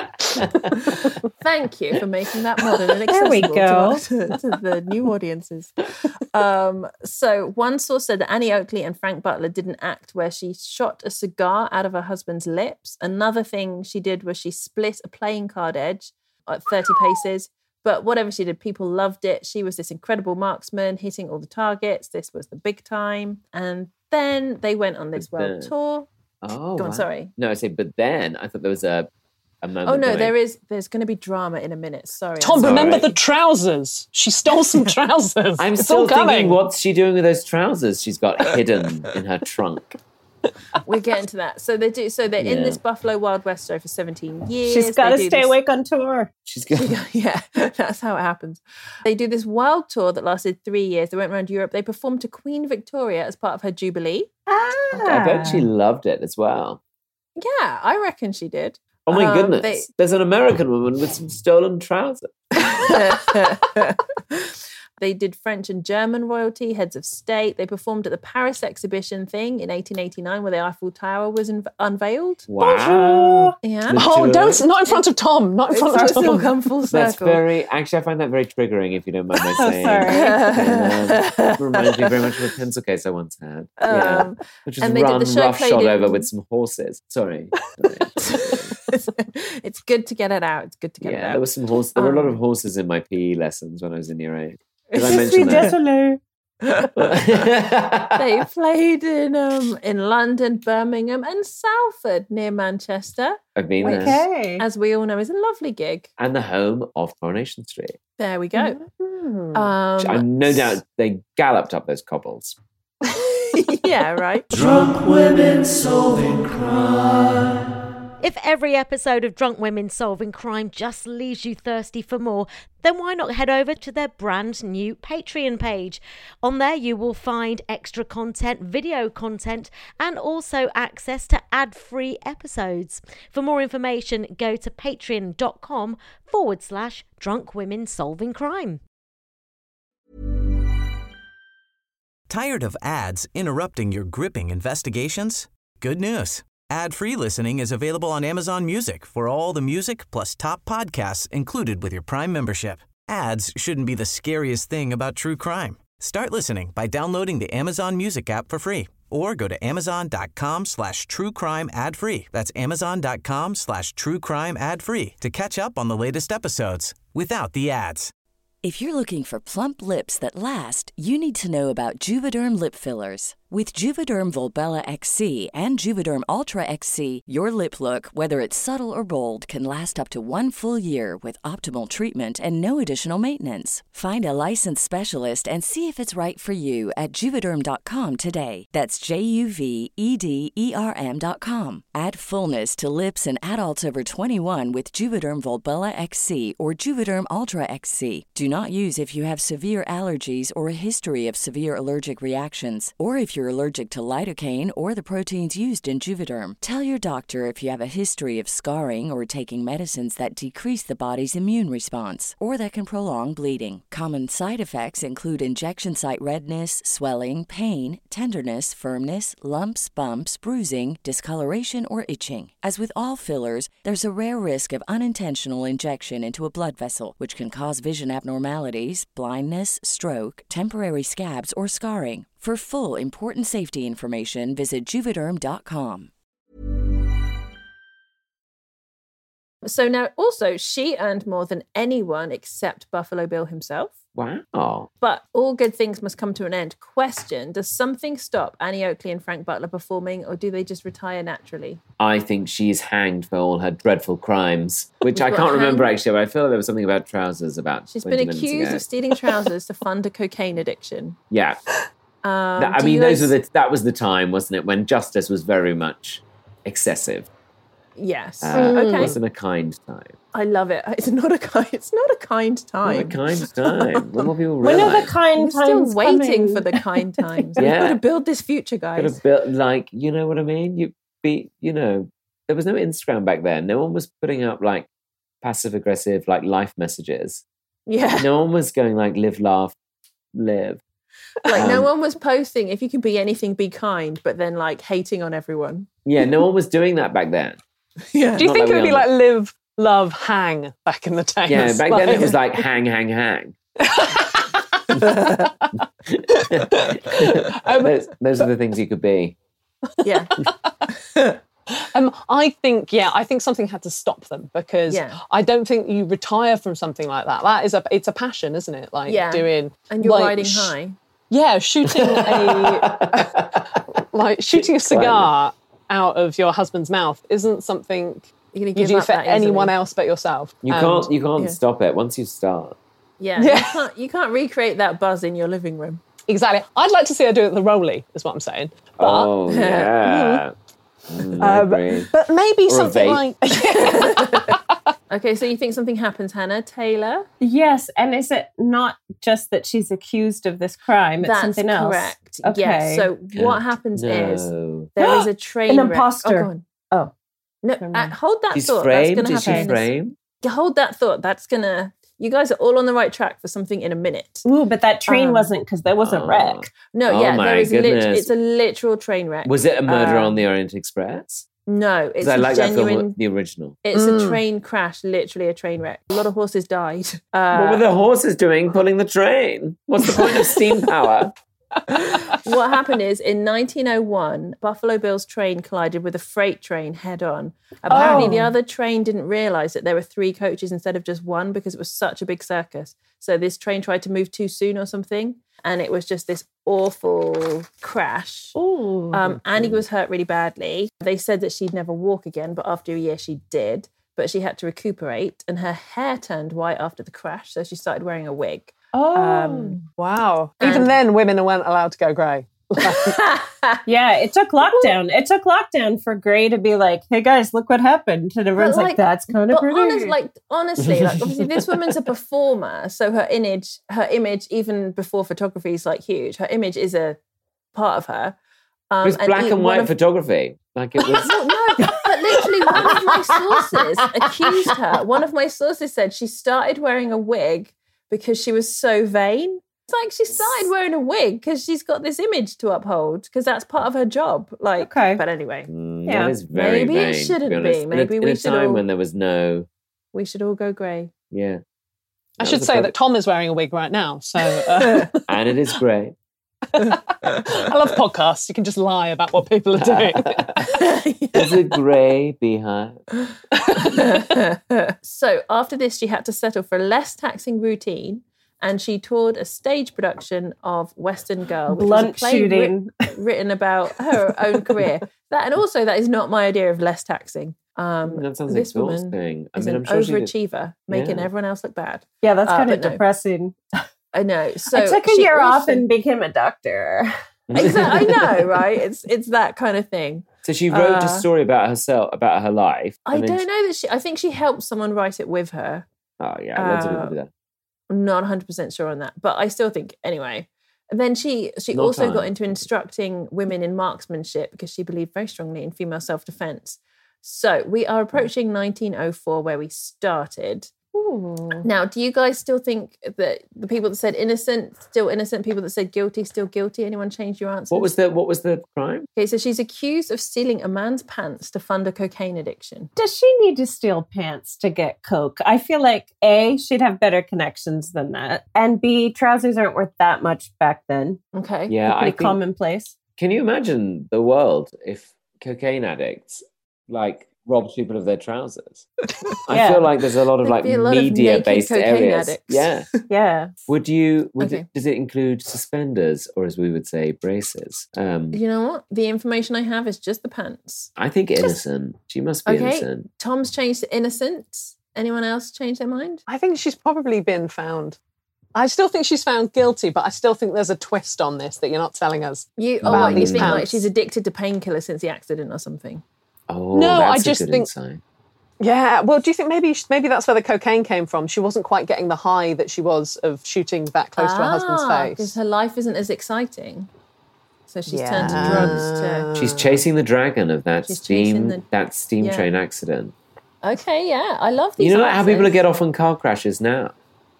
Thank you for making that modern and There we accessible go. To, to the new audiences. Um, so one source said that Annie Oakley and Frank Butler did an act where she shot a cigar out of her husband's lips. Another thing she did was she split a playing card edge at thirty paces. But whatever she did, people loved it. She was this incredible marksman, hitting all the targets. This was the big time. And then they went on this world then- tour. Oh, Go on, wow. sorry. No, I say, but then I thought there was a, a moment. Oh, no, going, there is, there's going to be drama in a minute. Sorry. Tom, I'm sorry. remember the trousers? She stole some trousers. I'm it's still all coming. thinking, what's she doing with those trousers she's got hidden in her trunk? We're getting to that. So they do. So they're in Yeah. this Buffalo Wild West show for seventeen years. She's got to They do stay this- awake on tour. She's got. Yeah, that's how it happens. They do this wild tour that lasted three years. They went around Europe. They performed to Queen Victoria as part of her Jubilee. I bet she loved it as well. Yeah, I reckon she did. Oh my Um, goodness. they- There's an American woman with some stolen trousers. They did French and German royalty, heads of state. They performed at the Paris exhibition thing in eighteen eighty-nine where the Eiffel Tower was unv- unveiled. Wow. Yeah. Oh, Mature. don't, not in front of Tom. Not in It's front of still Tom. come full That's circle. very, actually, I find that very triggering, if you don't mind my Oh, saying. sorry. Yeah. Reminds me very much of a pencil case I once had. yeah. Um, Which was and they did run the show roughshod played in- over with some horses. Sorry. Sorry. It's good to get it out. It's good to get it yeah, out. there was some horse. There were a lot of Um, horses in my P E lessons when I was in year eight. Did I Je suis mention that? désolée. They played in um in London, Birmingham, and Salford near Manchester, I've been there. Okay. as we all know is a lovely gig. And the home of Coronation Street. There we go. Hmm. Um, I no doubt they galloped up those cobbles. yeah, right. Drunk women solving crime. If every episode of Drunk Women Solving Crime just leaves you thirsty for more, then why not head over to their brand new Patreon page? On there you will find extra content, video content, and also access to ad-free episodes. For more information, go to patreon.com forward slash Drunk Women Solving Crime. Tired of ads interrupting your gripping investigations? Good news. Ad-free listening is available on Amazon Music for all the music plus top podcasts included with your Prime membership. Ads shouldn't be the scariest thing about true crime. Start listening by downloading the Amazon Music app for free or go to amazon.com slash true crime ad free. That's amazon.com slash true crime ad free to catch up on the latest episodes without the ads. If you're looking for plump lips that last, you need to know about Juvederm lip fillers. With Juvederm Volbella X C and Juvederm Ultra X C, your lip look, whether it's subtle or bold, can last up to one full year with optimal treatment and no additional maintenance. Find a licensed specialist and see if it's right for you at Juvederm dot com today. That's J U V E D E R M dot com. Add fullness to lips in adults over twenty-one with Juvederm Volbella X C or Juvederm Ultra X C. Do not use if you have severe allergies or a history of severe allergic reactions, or if you're allergic to lidocaine or the proteins used in Juvederm. Tell your doctor if you have a history of scarring or taking medicines that decrease the body's immune response or that can prolong bleeding. Common side effects include injection site redness, swelling, pain, tenderness, firmness, lumps, bumps, bruising, discoloration, or itching. As with all fillers, there's a rare risk of unintentional injection into a blood vessel, which can cause vision abnormalities, blindness, stroke, temporary scabs, or scarring. For full important safety information, visit Juvederm dot com. So now also she earned more than anyone except Buffalo Bill himself. Wow. But all good things must come to an end. Question, does something stop Annie Oakley and Frank Butler performing, or do they just retire naturally? I think she's hanged for all her dreadful crimes, which You've I got can't remember hanged. actually, but I feel like there was something about trousers about She's twenty been minutes accused ago. of stealing trousers to fund a cocaine addiction. Yeah. Um, That- I do mean, you those guys- were the, that was the time, wasn't it, when justice was very much excessive. Yes. Uh, It okay. wasn't a kind time. I love it. It's not a kind. It's not a kind time. Not a kind time. When will people When realise? are the kind We're times still waiting coming? for the kind times. We've Yeah. got to build this future, Could guys. have built, like, you know what I mean? You be, you know, there was no Instagram back then. No one was putting up like passive aggressive, like life messages. Yeah. No one was going like live, laugh, live. Like no Um, one was posting, if you can be anything, be kind, but then like hating on everyone. Yeah, no one was doing that back then. Yeah. Do you Not think like it would we be are. like live, love, hang back in the day? Yeah, back then it was like hang, hang, hang. those, those are the things you could be. Yeah. Um, I think, yeah, I think something had to stop them because Yeah. I don't think you retire from something like that. That is a, it's a passion, isn't it? Like Yeah. doing, And you're like, riding sh- high. Yeah, shooting a like shooting a cigar out of your husband's mouth isn't something You're gonna you give do up for that easily. anyone else but yourself. You And- can't you can't yeah. stop it once you start. Yeah. Yeah. You can't you can't recreate that buzz in your living room. Exactly. I'd like to see her do it at the Rolly, is what I'm saying. But, Oh yeah. Mm, I um, agree. but maybe Or a something vape. like Okay, so you think something happens, Hannah Taylor? Yes, and is it not just that she's accused of this crime? It's That's something else. correct. Okay. Yes. So what happens is No. there is a train An wreck. imposter. Oh, go on. Oh, No, Never uh, mind. hold that She's thought. framed. That's Is she going to happen. framed? Hold that thought. That's going to... You guys are all on the right track for something in a minute. ooh, but that train Um, wasn't because there was a Oh. wreck. No, Oh yeah, my there is lit- goodness. it's a literal train wreck. Was it a murder Um, on the Orient Express? No, it's Because I a like that genuine... film, the original. It's Mm. a train crash, literally a train wreck. A lot of horses died. Uh, what were the horses doing pulling the train? What's the point of steam power? what happened is in nineteen oh one, Buffalo Bill's train collided with a freight train head on. Apparently, Oh. the other train didn't realize that there were three coaches instead of just one because it was such a big circus. So this train tried to move too soon or something. And it was just this awful crash. Ooh. Um, Annie was hurt really badly. They said that she'd never walk again, but after a year she did. But she had to recuperate and her hair turned white after the crash. So she started wearing a wig. oh. Um, wow. Even And- then, women weren't allowed to go grey. yeah, it took lockdown. It took lockdown for Grey to be like, "Hey guys, look what happened," and everyone's But, like, like, "That's kind of But pretty." honest, like honestly, like obviously this woman's a performer, so her image, her image, even before photography is like huge, her image is a part of her. Um, It was black e- and one white of- photography. Like it was. Well, no, but literally one of my sources accused her. One of my sources said she started wearing a wig because she was so vain. It's like she started wearing a wig because she's got this image to uphold because that's part of her job. Like, Okay. but anyway, Mm, Yeah. That is very Maybe it vain, to shouldn't be. honest. be. In a- Maybe in we a should time all- when there was no. we should all go grey. Yeah. I That should was a say prob- that Tom is wearing a wig right now. So uh, And it is great. I love podcasts. You can just lie about what people are doing. There's a grey behind. So after this, she had to settle for a less taxing routine and she toured a stage production of Western Girl, which Blunt was a play shooting. writ- written about her own career. That and also that is not my idea of less taxing. Um, That sounds this woman exhausting. I is mean, an I'm sure she did- overachiever, making Yeah. everyone else look bad. Yeah, that's Uh, kind of but no. depressing. I know. So I took a she year off also- and became a doctor. Exactly, I know, right? It's it's that kind of thing. So she wrote Uh, a story about herself, about her life. I and then don't she- know that she. I think she helped someone write it with her. Oh yeah, loads of people Uh, do that. I'm not one hundred percent sure on that, but I still think anyway. And then she she Not also got I. into instructing women in marksmanship because she believed very strongly in female self-defense. So we are approaching nineteen oh four where we started. Now, do you guys still think that the people that said innocent, still innocent, people that said guilty, still guilty? Anyone change your answer? What was the what was the crime? Okay, so she's accused of stealing a man's pants to fund a cocaine addiction. Does she need to steal pants to get coke? I feel like A, she'd have better connections than that. And B, trousers aren't worth that much back then. Okay. Yeah, They're I pretty think, commonplace. Can you imagine the world if cocaine addicts like robbed people of their trousers? I Yeah. feel like there's a lot of There'd like be a lot of media based naked cocaine areas. addicts. Yeah. Yeah. Would you would Okay. it, does it include suspenders or as we would say braces? Um You know what? The information I have is just the pants. I think innocent. She must be Okay. innocent. Tom's changed to innocent. Anyone else change their mind? I think she's probably been found. I still think she's found guilty, but I still think there's a twist on this that you're not telling us. You oh, About what, you these think like pants. she's addicted to painkillers since the accident or something? Oh, No, that's I a just good think- insight. Yeah, well, do you think maybe maybe that's where the cocaine came from? She wasn't quite getting the high that she was of shooting that close to her husband's Because face. her life isn't as exciting. So she's turned to Yeah. drugs to She's chasing the dragon of that She's chasing steam the- that steam yeah. train accident. Okay, yeah. I love these You know like how people answers. get off on car crashes now?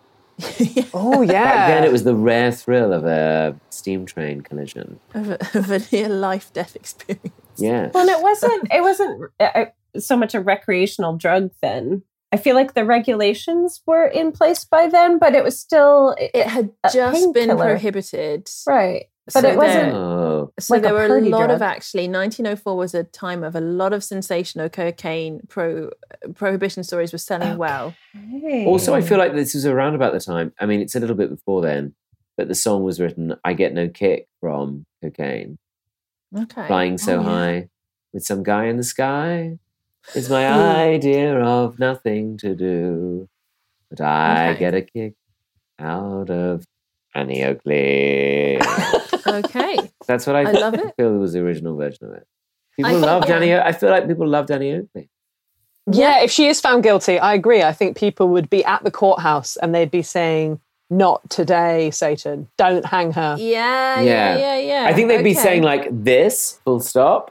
Oh yeah. Back then it was the rare thrill of a steam train collision. of a, of a near life death experience. Yeah. Well, and it wasn't, it wasn't uh, so much a recreational drug then. I feel like the regulations were in place by then, but it was still It had a just been painkiller. prohibited. Right. But So it wasn't. then- Oh. So Like there a were a party lot of drug. actually. nineteen oh four was a time of a lot of sensational cocaine. Pro prohibition stories were selling well. Also, I feel like this was around about the time. I mean, it's a little bit before then, but the song was written, I Get No Kick from Cocaine. Okay, Flying so Oh, yeah. high with some guy in the sky is my idea of nothing to do. But I Okay. get a kick out of Annie Oakley. Okay, That's what I, I love it. feel was the original version of it. People I think, loved yeah. Annie. O- I feel like people loved Annie Oakley. Yeah, if she is found guilty, I agree. I think people would be at the courthouse and they'd be saying, "Not today, Satan. Don't hang her." yeah, Yeah. yeah, yeah, yeah. I think they'd be Okay. saying like this, full stop.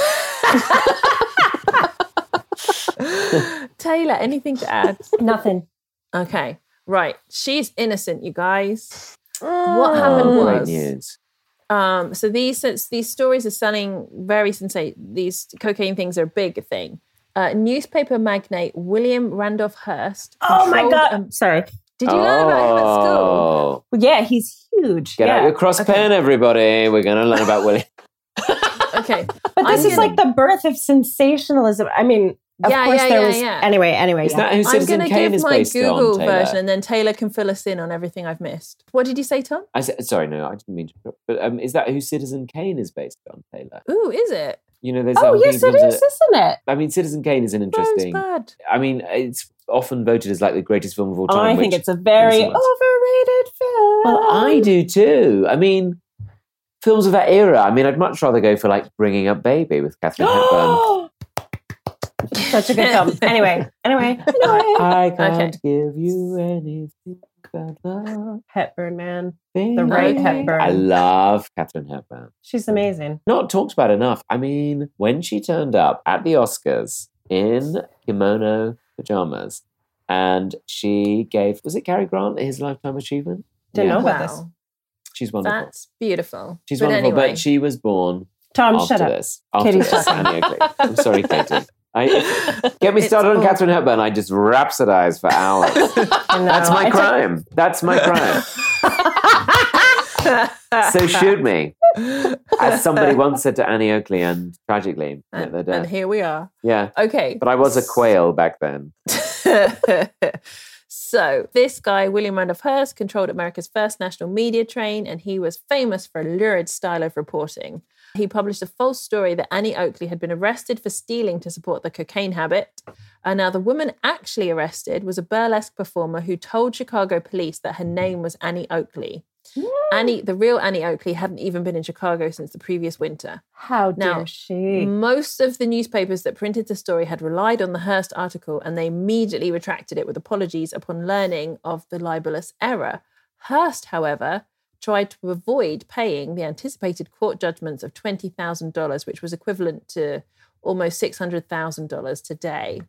Taylor, anything to add? Nothing. Okay, right. She's innocent, you guys. What happened Oh, great was, news. um, so these since these stories are selling very sensate. These cocaine things are a big thing. Uh, newspaper magnate William Randolph Hearst. Oh my controlled God. a- Sorry. Did you learn about him at school? Oh. Yeah, he's huge. Get yeah. out your cross pen, everybody. We're going to learn about William. Okay, But this I'm is gonna- like the birth of sensationalism. I mean, of Yeah, course yeah, there yeah, was. yeah. Anyway, anyway. Is yeah. that who I'm Citizen going to Kane give is my based Google on, Taylor? version, and then Taylor can fill us in on everything I've missed. What did you say, Tom? I said, sorry, no, I didn't mean to. interrupt. But um, is that who Citizen Kane is based on, Taylor? Ooh, is it? You know, there's Oh, that yes, thing it that- is, isn't it? I mean, Citizen Kane is an interesting. Rosebud. I mean, it's often voted as like the greatest film of all time. Oh, I think which- it's a very Well, overrated film. I do too. I mean, films of that era. I mean, I'd much rather go for like Bringing Up Baby with Catherine Hepburn. Such a good film. Anyway, anyway. I can't Okay. give you anything but love. Hepburn, man. baby. The right Hepburn. I love Catherine Hepburn. She's amazing. Not talked about enough. I mean, when she turned up at the Oscars in kimono pajamas and she gave, was it Cary Grant his Lifetime Achievement? Didn't Yeah. know about this. Wow, She's wonderful. that's beautiful. She's but wonderful, anyway, but she was born Tom, after shut up. this. After Katie, this, shut up. Annie Oakley. I'm sorry, Katie. I, get me It's started on all- Catherine Hepburn. I just rhapsodize for hours. I know. That's my I took- crime. That's my crime. So shoot me. As somebody once said to Annie Oakley, and tragically met and, their and death. here we are. Yeah. Okay. But I was a quail back then. So this guy, William Randolph Hearst, controlled America's first national media train, and he was famous for a lurid style of reporting. He published a false story that Annie Oakley had been arrested for stealing to support the cocaine habit. And now the woman actually arrested was a burlesque performer who told Chicago police that her name was Annie Oakley. Mm. Annie, the real Annie Oakley, hadn't even been in Chicago since the previous winter. How dare now, she? Most of the newspapers that printed the story had relied on the Hearst article, and they immediately retracted it with apologies upon learning of the libelous error. Hearst, however, tried to avoid paying the anticipated court judgments of twenty thousand dollars, which was equivalent to almost six hundred thousand dollars today.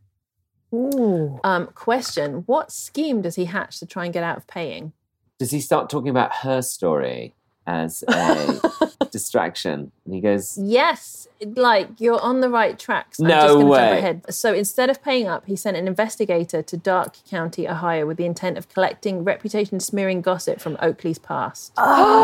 Ooh. Um, question, what scheme does he hatch to try and get out of paying? Does he start talking about her story as a distraction? And he goes, Yes, like you're on the right tracks. I'm No just gonna way. jump ahead. So instead of paying up, he sent an investigator to Darke County, Ohio, with the intent of collecting reputation-smearing gossip from Oakley's past.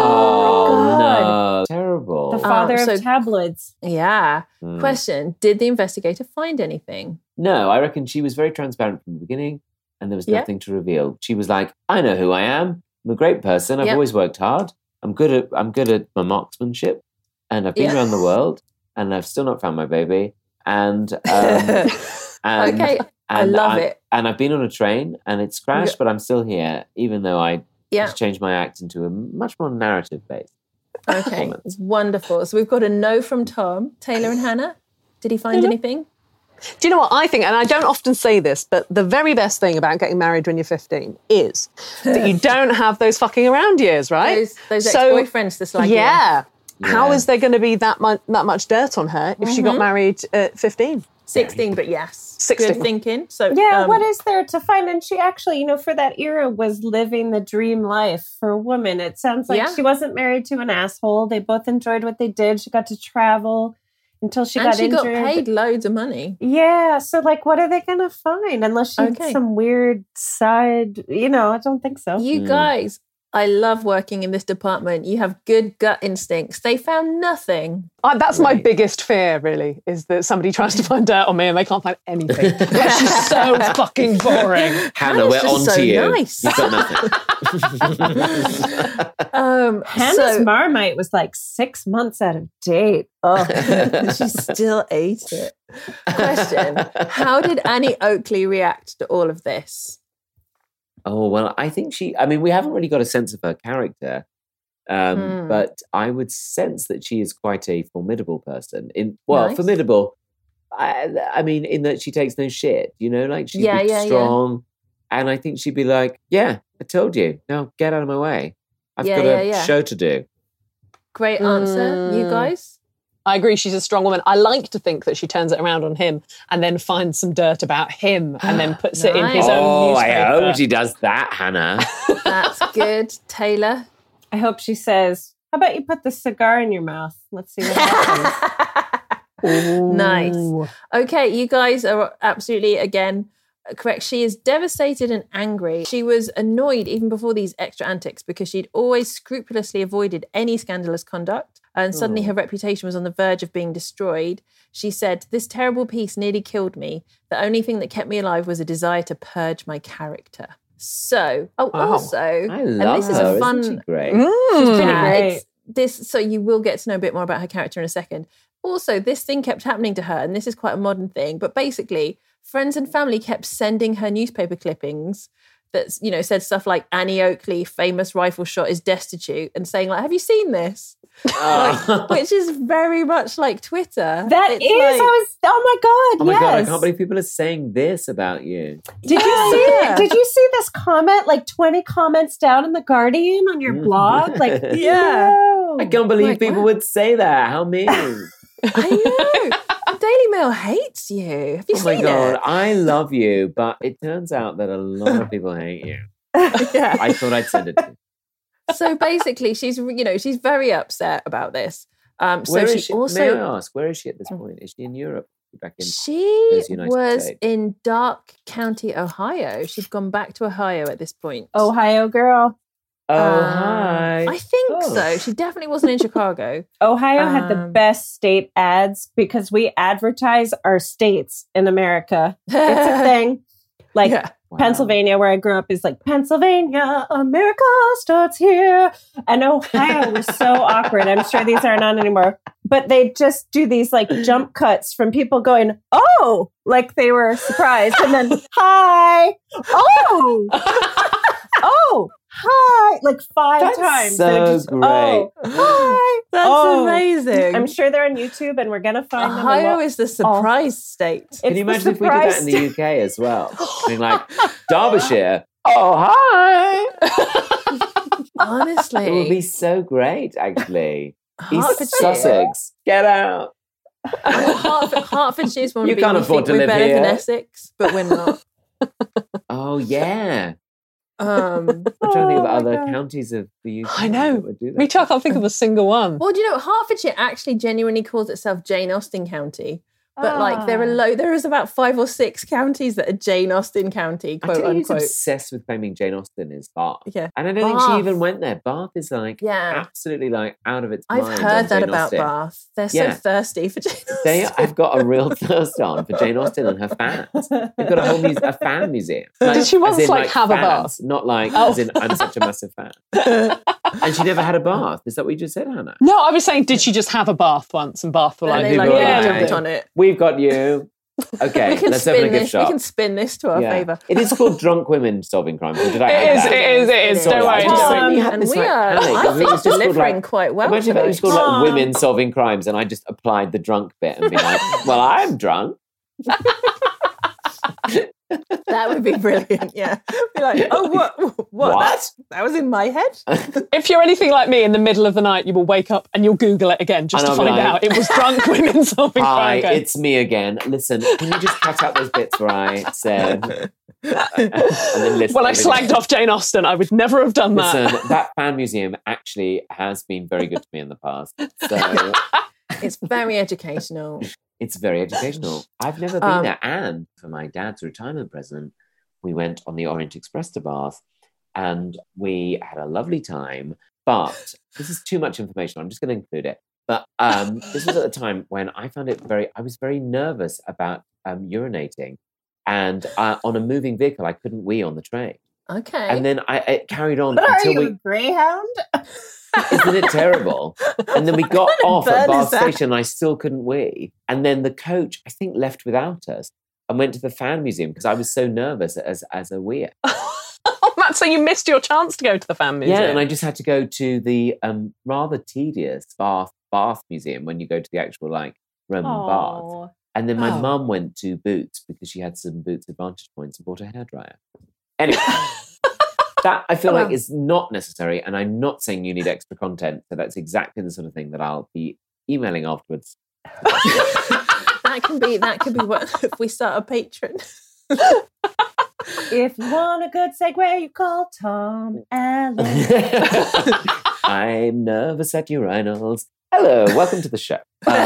oh, no. Terrible. The father Um, so- of tabloids. Yeah. Mm. Question, did the investigator find anything? No, I reckon she was very transparent from the beginning and there was Yeah. nothing to reveal. She was like, I know who I am. I'm a great person. I've Yep. always worked hard. I'm good at I'm good at my marksmanship, and I've been Yeah. around the world, and I've still not found my baby. And, um, and Okay, I and love I'm- it. And I've been on a train, and it's crashed, Yeah. but I'm still here, even though I Yeah. just changed my act into a much more narrative based. Okay, it's wonderful. So we've got a no from Tom. Taylor and Hannah, did he find anything? Do you know what I think? And I don't often say this, but the very best thing about getting married when you're fifteen is that you don't have those fucking around years, right? Those, those So- ex-boyfriends to slag you yeah. Yeah. How is there going to be that much that much dirt on her if she got married at fifteen? sixteen, but yes. sixteen. Good thinking. So Yeah, um, what is there to find? And she actually, you know, for that era was living the dream life for a woman. It sounds like Yeah. she wasn't married to an asshole. They both enjoyed what they did. She got to travel until she and got she injured. got paid loads of money. Yeah, so like, what are they going to find? Unless she Okay. had some weird side, you know, I don't think so. You guys, I love working in this department. You have good gut instincts. They found nothing. Uh, that's my biggest fear, really, is that somebody tries to find dirt on me and they can't find anything. That's just so fucking boring. Hannah, Hannah's we're just on so to you. nice. You've got nothing. Um, Hannah's so, Marmite was like six months out of date. Oh, she still ate it. Question, how did Annie Oakley react to all of this? Oh, well, I think she, I mean, we haven't really got a sense of her character, um, Hmm. but I would sense that she is quite a formidable person. In Well, Nice. formidable, I, I mean, in that she takes no shit, you know, like she's Yeah, yeah, yeah. strong. And I think she'd be like, yeah, I told you. Now get out of my way. I've Yeah, got yeah, a yeah. show to do. Great answer. You Mm. guys? I agree, she's a strong woman. I like to think that she turns it around on him and then finds some dirt about him and then puts it in his Nice. own Oh, I newspaper. hope she does that, Hannah. That's good. Taylor? I hope she says, how about you put the cigar in your mouth? Let's see what happens. Nice. Okay, you guys are absolutely, again, correct. She is devastated and angry. She was annoyed even before these extra antics because she'd always scrupulously avoided any scandalous conduct. And suddenly her reputation was on the verge of being destroyed. She said, this terrible piece nearly killed me. The only thing that kept me alive was a desire to purge my character. So, oh, Wow. also, I and love this is her. a fun, Isn't she great? She's pretty Yeah. great. It's this, so you will get to know a bit more about her character in a second. Also, this thing kept happening to her, and this is quite a modern thing, but basically, friends and family kept sending her newspaper clippings that, you know, said stuff like Annie Oakley, famous rifle shot, is destitute, and saying like, have you seen this? Like, which is very much like Twitter. That It's is, like- I was, oh my God, Oh my yes. God, I can't believe people are saying this about you. Did you see? Did you see this comment? Like twenty comments down in the Guardian on your blog. Like, Yeah. no. I can't believe Like, people wow. would say that. How mean. I know. The Daily Mail hates you. Have you Oh my seen God, it? I love you, but it turns out that a lot of people hate you. Yeah. I thought I'd send it to you. So basically, she's, you know, she's very upset about this. Um, so Where is she, she? also May I ask, where is she at this point? Is she in Europe? Back in she those United was States? in Darke County, Ohio. She'd gone back to Ohio at this point. Ohio girl. Oh, Um, hi. I think Oh. so. She definitely wasn't in Chicago. Ohio had the Um, best state ads because we advertise our states in America. It's a thing. Like Yeah. Wow. Pennsylvania, where I grew up, is like, Pennsylvania, America starts here. And Ohio was so awkward. I'm sure these aren't on anymore. But they just do these like jump cuts from people going, oh, like they were surprised. And then, hi, oh, oh, hi, like five That's times. so They're just, great. Oh, hi. That's Oh. amazing. I'm sure they're on YouTube and we're going to find them. Ohio and is the surprise state. It's Can you the imagine if we did that in the surprise U K as well? I mean, like, Derbyshire, oh, hi. Honestly. It would be so great, actually. East Hertfordshire. Sussex, get out. Hertford, Hertfordshire's one You would be, can't we afford think to we're live better than here. Essex, but we're not. Oh, yeah. Um, I'm trying to think of Oh, my other God. counties of the U K. I know. that would do that. Me too. I can't think of a single one. well, do you know, Hertfordshire actually genuinely calls itself Jane Austen County. But like there are low, there is about five or six counties that are Jane Austen County, I quote tell you who's unquote. obsessed with claiming Jane Austen is Bath. Yeah. And I don't think Bath. she even went there. Bath is like Yeah. absolutely like out of its I've mind. heard on that Jane about Austen. Bath. They're Yeah. so thirsty for Jane Austen. They have got a real thirst on for Jane Austen and her fans. They've got a whole muse- a fan museum. Did she as once, in, like, have a fans, bath? Not like Oh. as in I'm such a massive fan. And she never had a bath. Is that what you just said, Hannah? No, I was saying, did she just have a bath once? And Bath were And like, they like Google yeah, it. jumped on it. We've got you. Okay, We can let's open a spin gift this. shop. We can spin this to our Yeah. favour. It is called Drunk Women Solving Crimes. Or did I It add is, that? it is, it is. Sorry, Don't worry. I don't just worry. suddenly had And this, we like, are, panic. I It was think, just called, delivering like- quite well Imagine if it was tonight. called like Aw. Women Solving Crimes and I just applied the drunk bit and be like, well, I'm drunk. That would be brilliant. Yeah, be like, oh, what? What? What? That, that was in my head. If you're anything like me, in the middle of the night, you will wake up and you'll Google it again just And to I'll be find like, out it was drunk women solving Hi, crime. it's me again. Listen, can you just cut out those bits where I said and then listen Well, I everything? slagged off Jane Austen. I would never have done that. Listen, that fan museum actually has been very good to me in the past. So It's very educational. it's very educational. I've never been Um, there. And for my dad's retirement present, we went on the Orient Express to Bath and we had a lovely time. But this is too much information. I'm just going to include it. But um, this was at the time when I found it very, I was very nervous about um, urinating. And uh, on a moving vehicle, I couldn't wee on the train. Okay. And then I it carried on What are until you, we. a Greyhound? Isn't it terrible? And then we got off bird at Bath is that? Station and I still couldn't wee. And then the coach, I think, left without us and went to the fan museum because I was so nervous as, as a weeer. Oh, Matt, so you missed your chance to go to the fan museum. Yeah, and I just had to go to the um, rather tedious Bath Bath Museum when you go to the actual like Roman bath. And then my Oh. mum went to Boots because she had some Boots Advantage points and bought a hairdryer. Anyway. That I feel like is not necessary, and I'm not saying you need extra content. So that's exactly the sort of thing that I'll be emailing afterwards. that can be that could be what if we start a Patreon. If you want a good segue, you call Tom Allen. I'm nervous at urinals. Hello, welcome to the show.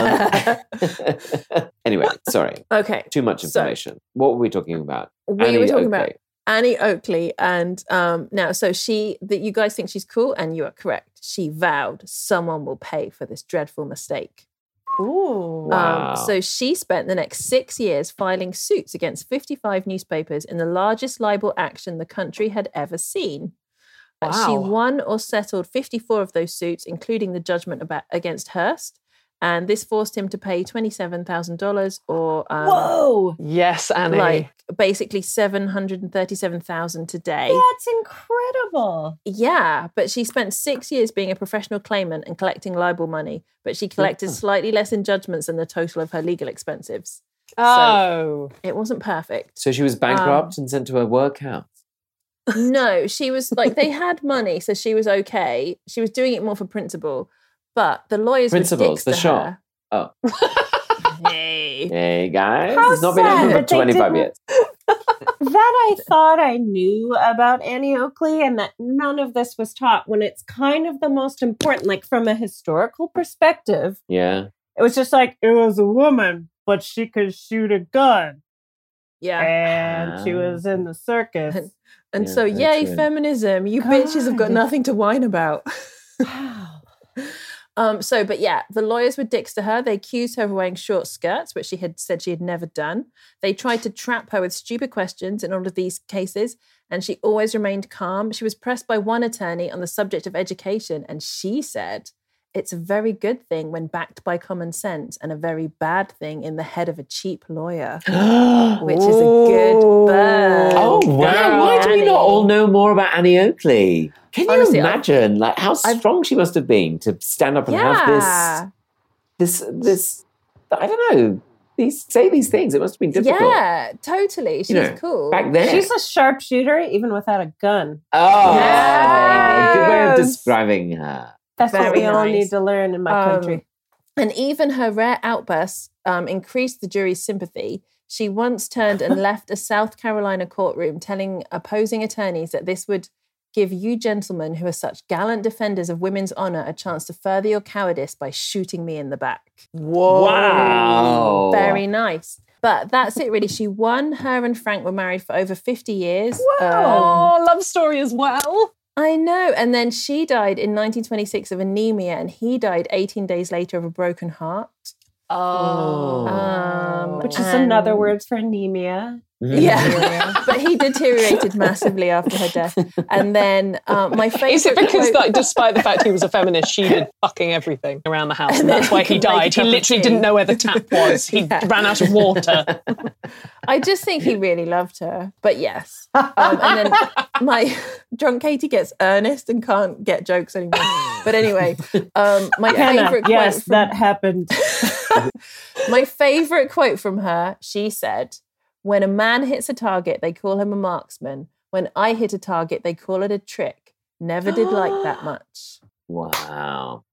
Um, anyway, sorry, Okay. too much So- information. What were we talking about? We Annie were talking Oakley. about Annie Oakley, and um, now, so she, that you guys think she's cool, and you are correct. She vowed someone will pay for this dreadful mistake. Ooh. Wow. Um, so she spent the next six years filing suits against fifty-five newspapers in the largest libel action the country had ever seen. Uh, She Wow. won or settled fifty-four of those suits, including the judgment about, against Hearst. And this forced him to pay twenty-seven thousand dollars or um, Whoa. Yes, Annie. like basically seven hundred thirty-seven thousand dollars today. That's incredible. Yeah, but she spent six years being a professional claimant and collecting libel money, but she collected slightly less in judgments than the total of her legal expenses. oh. It wasn't perfect. So she was bankrupt and sent to a workhouse. No, she was like, they had money, so she was okay. She was doing it more for principle, but the lawyers Principles, were dicks the to shop. her. Oh, Hey. hey guys, How it's not been sad open for that they twenty-five didn't- years. That I thought I knew about Annie Oakley and that none of this was taught when it's kind of the most important, like from a historical perspective. Yeah, It was just like, it was a woman, but she could shoot a gun. Yeah. And she Ah. was in the circus. And Yeah, so, very yay, true. feminism. You bitches have got God. nothing to whine about. Wow. Um, so, but yeah, the lawyers were dicks to her. They accused her of wearing short skirts, which she had said she had never done. They tried to trap her with stupid questions in all of these cases, and she always remained calm. She was pressed by one attorney on the subject of education, and she said, it's a very good thing when backed by common sense and a very bad thing in the head of a cheap lawyer, which is a good burn. Oh, wow. Girl, Why do we Annie. not all know more about Annie Oakley? Can you Honestly, imagine like how strong she must have been to stand up and Yeah. have this, this, this, I don't know, these say these things. It must have been difficult. Yeah, totally. She's You know, cool. back then. She's a sharpshooter even without a gun. Oh, Yes. good way of describing her. That's what Very we all nice. need to learn in my Um, country. And even her rare outbursts um, increased the jury's sympathy. She once turned and left a South Carolina courtroom telling opposing attorneys that this would give you gentlemen who are such gallant defenders of women's honor a chance to further your cowardice by shooting me in the back. Whoa. Wow. Very nice. But that's it, really. She won. Her and Frank were married for over fifty years. Um, Oh, love story as well. I know. And then she died in nineteen twenty-six of anemia, and he died eighteen days later of a broken heart. Oh. Um, Which is and- another word for anemia. Yeah, but he deteriorated massively after her death. And then um, my favorite. Is it because, quote- like, despite the fact he was a feminist, she did fucking everything around the house, and, And then that's why he he could make a died? He cup of literally tea. didn't know where the tap was. He Yeah. ran out of water. I just think he really loved her. But yes. Um, and then my drunk Katie gets earnest and can't get jokes anymore. But anyway, um, my Hannah, favorite yes, quote from, that happened. my favorite quote from her, she said, when a man hits a target, they call him a marksman. When I hit a target, they call it a trick. Never did like that much. Wow.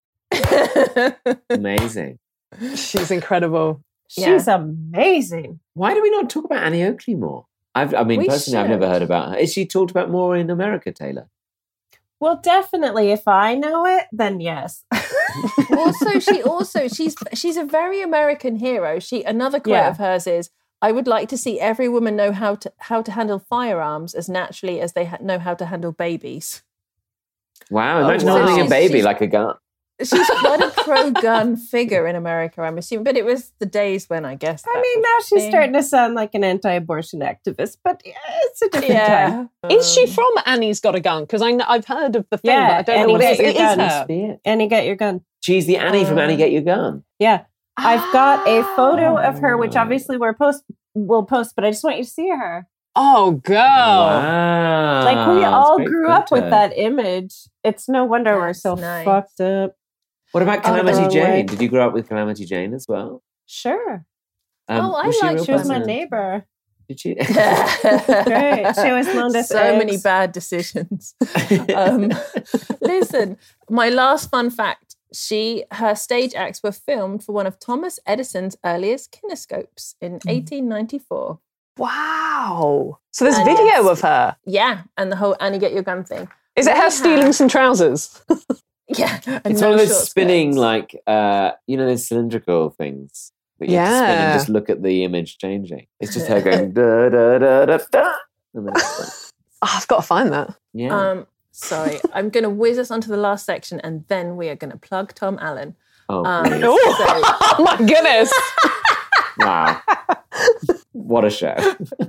Amazing. She's incredible. She's amazing. Why do we not talk about Annie Oakley more? I've, I mean, We personally, I've should. never heard about her. Is she talked about more in America, Taylor? Well, definitely. If I know it, then yes. also, she also she's she's a very American hero. She another quote Yeah. of hers is, "I would like to see every woman know how to how to handle firearms as naturally as they ha- know how to handle babies." Wow, imagine wow. holding a She's- baby she's- like a gun. She's quite a pro-gun figure in America, I'm assuming, but it was the days when I guess. I that mean, was now the she's thing. starting to sound like an anti-abortion activist, but yeah, it's a different Yeah. time. Is she from Annie's Got a Gun? Because I know, I've heard of the thing, Yeah, but I don't know Annie what it is. Get Your It is Gun. her. Be it. Annie, get your gun. She's the Annie from Uh, Annie Get Your Gun. Yeah. I've got a photo of her, which obviously we're post we'll post, but I just want you to see her. Oh, girl. Wow. Like we that's all great grew up with photo. that image. It's no wonder we're That's so nice. fucked up. What about Calamity Oh, Jane? wait. Did you grow up with Calamity Jane as well? Sure. Oh, I was she a like- real She was my person? neighbor. Did she? Great. She always loaned us so many eggs. bad decisions. Um, listen, my last fun fact: she her stage acts were filmed for one of Thomas Edison's earliest kinescopes in eighteen ninety-four. Wow. So there's And video yes. of her. Yeah, and the whole Annie Get Your Gun thing. Is it They her have- stealing some trousers? Yeah, and It's no one of those short spinning, skirts. like, uh, you know, those cylindrical things that you have to spin Yeah. and just look at the image changing. It's just her going, da, da, da, da, da. And then it's like, Oh, I've got to find that. yeah. Um, sorry, I'm going to whiz us onto the last section, and then we are going to plug Tom Allen. oh, Um, please. so, Oh, my goodness. Wow. What a show.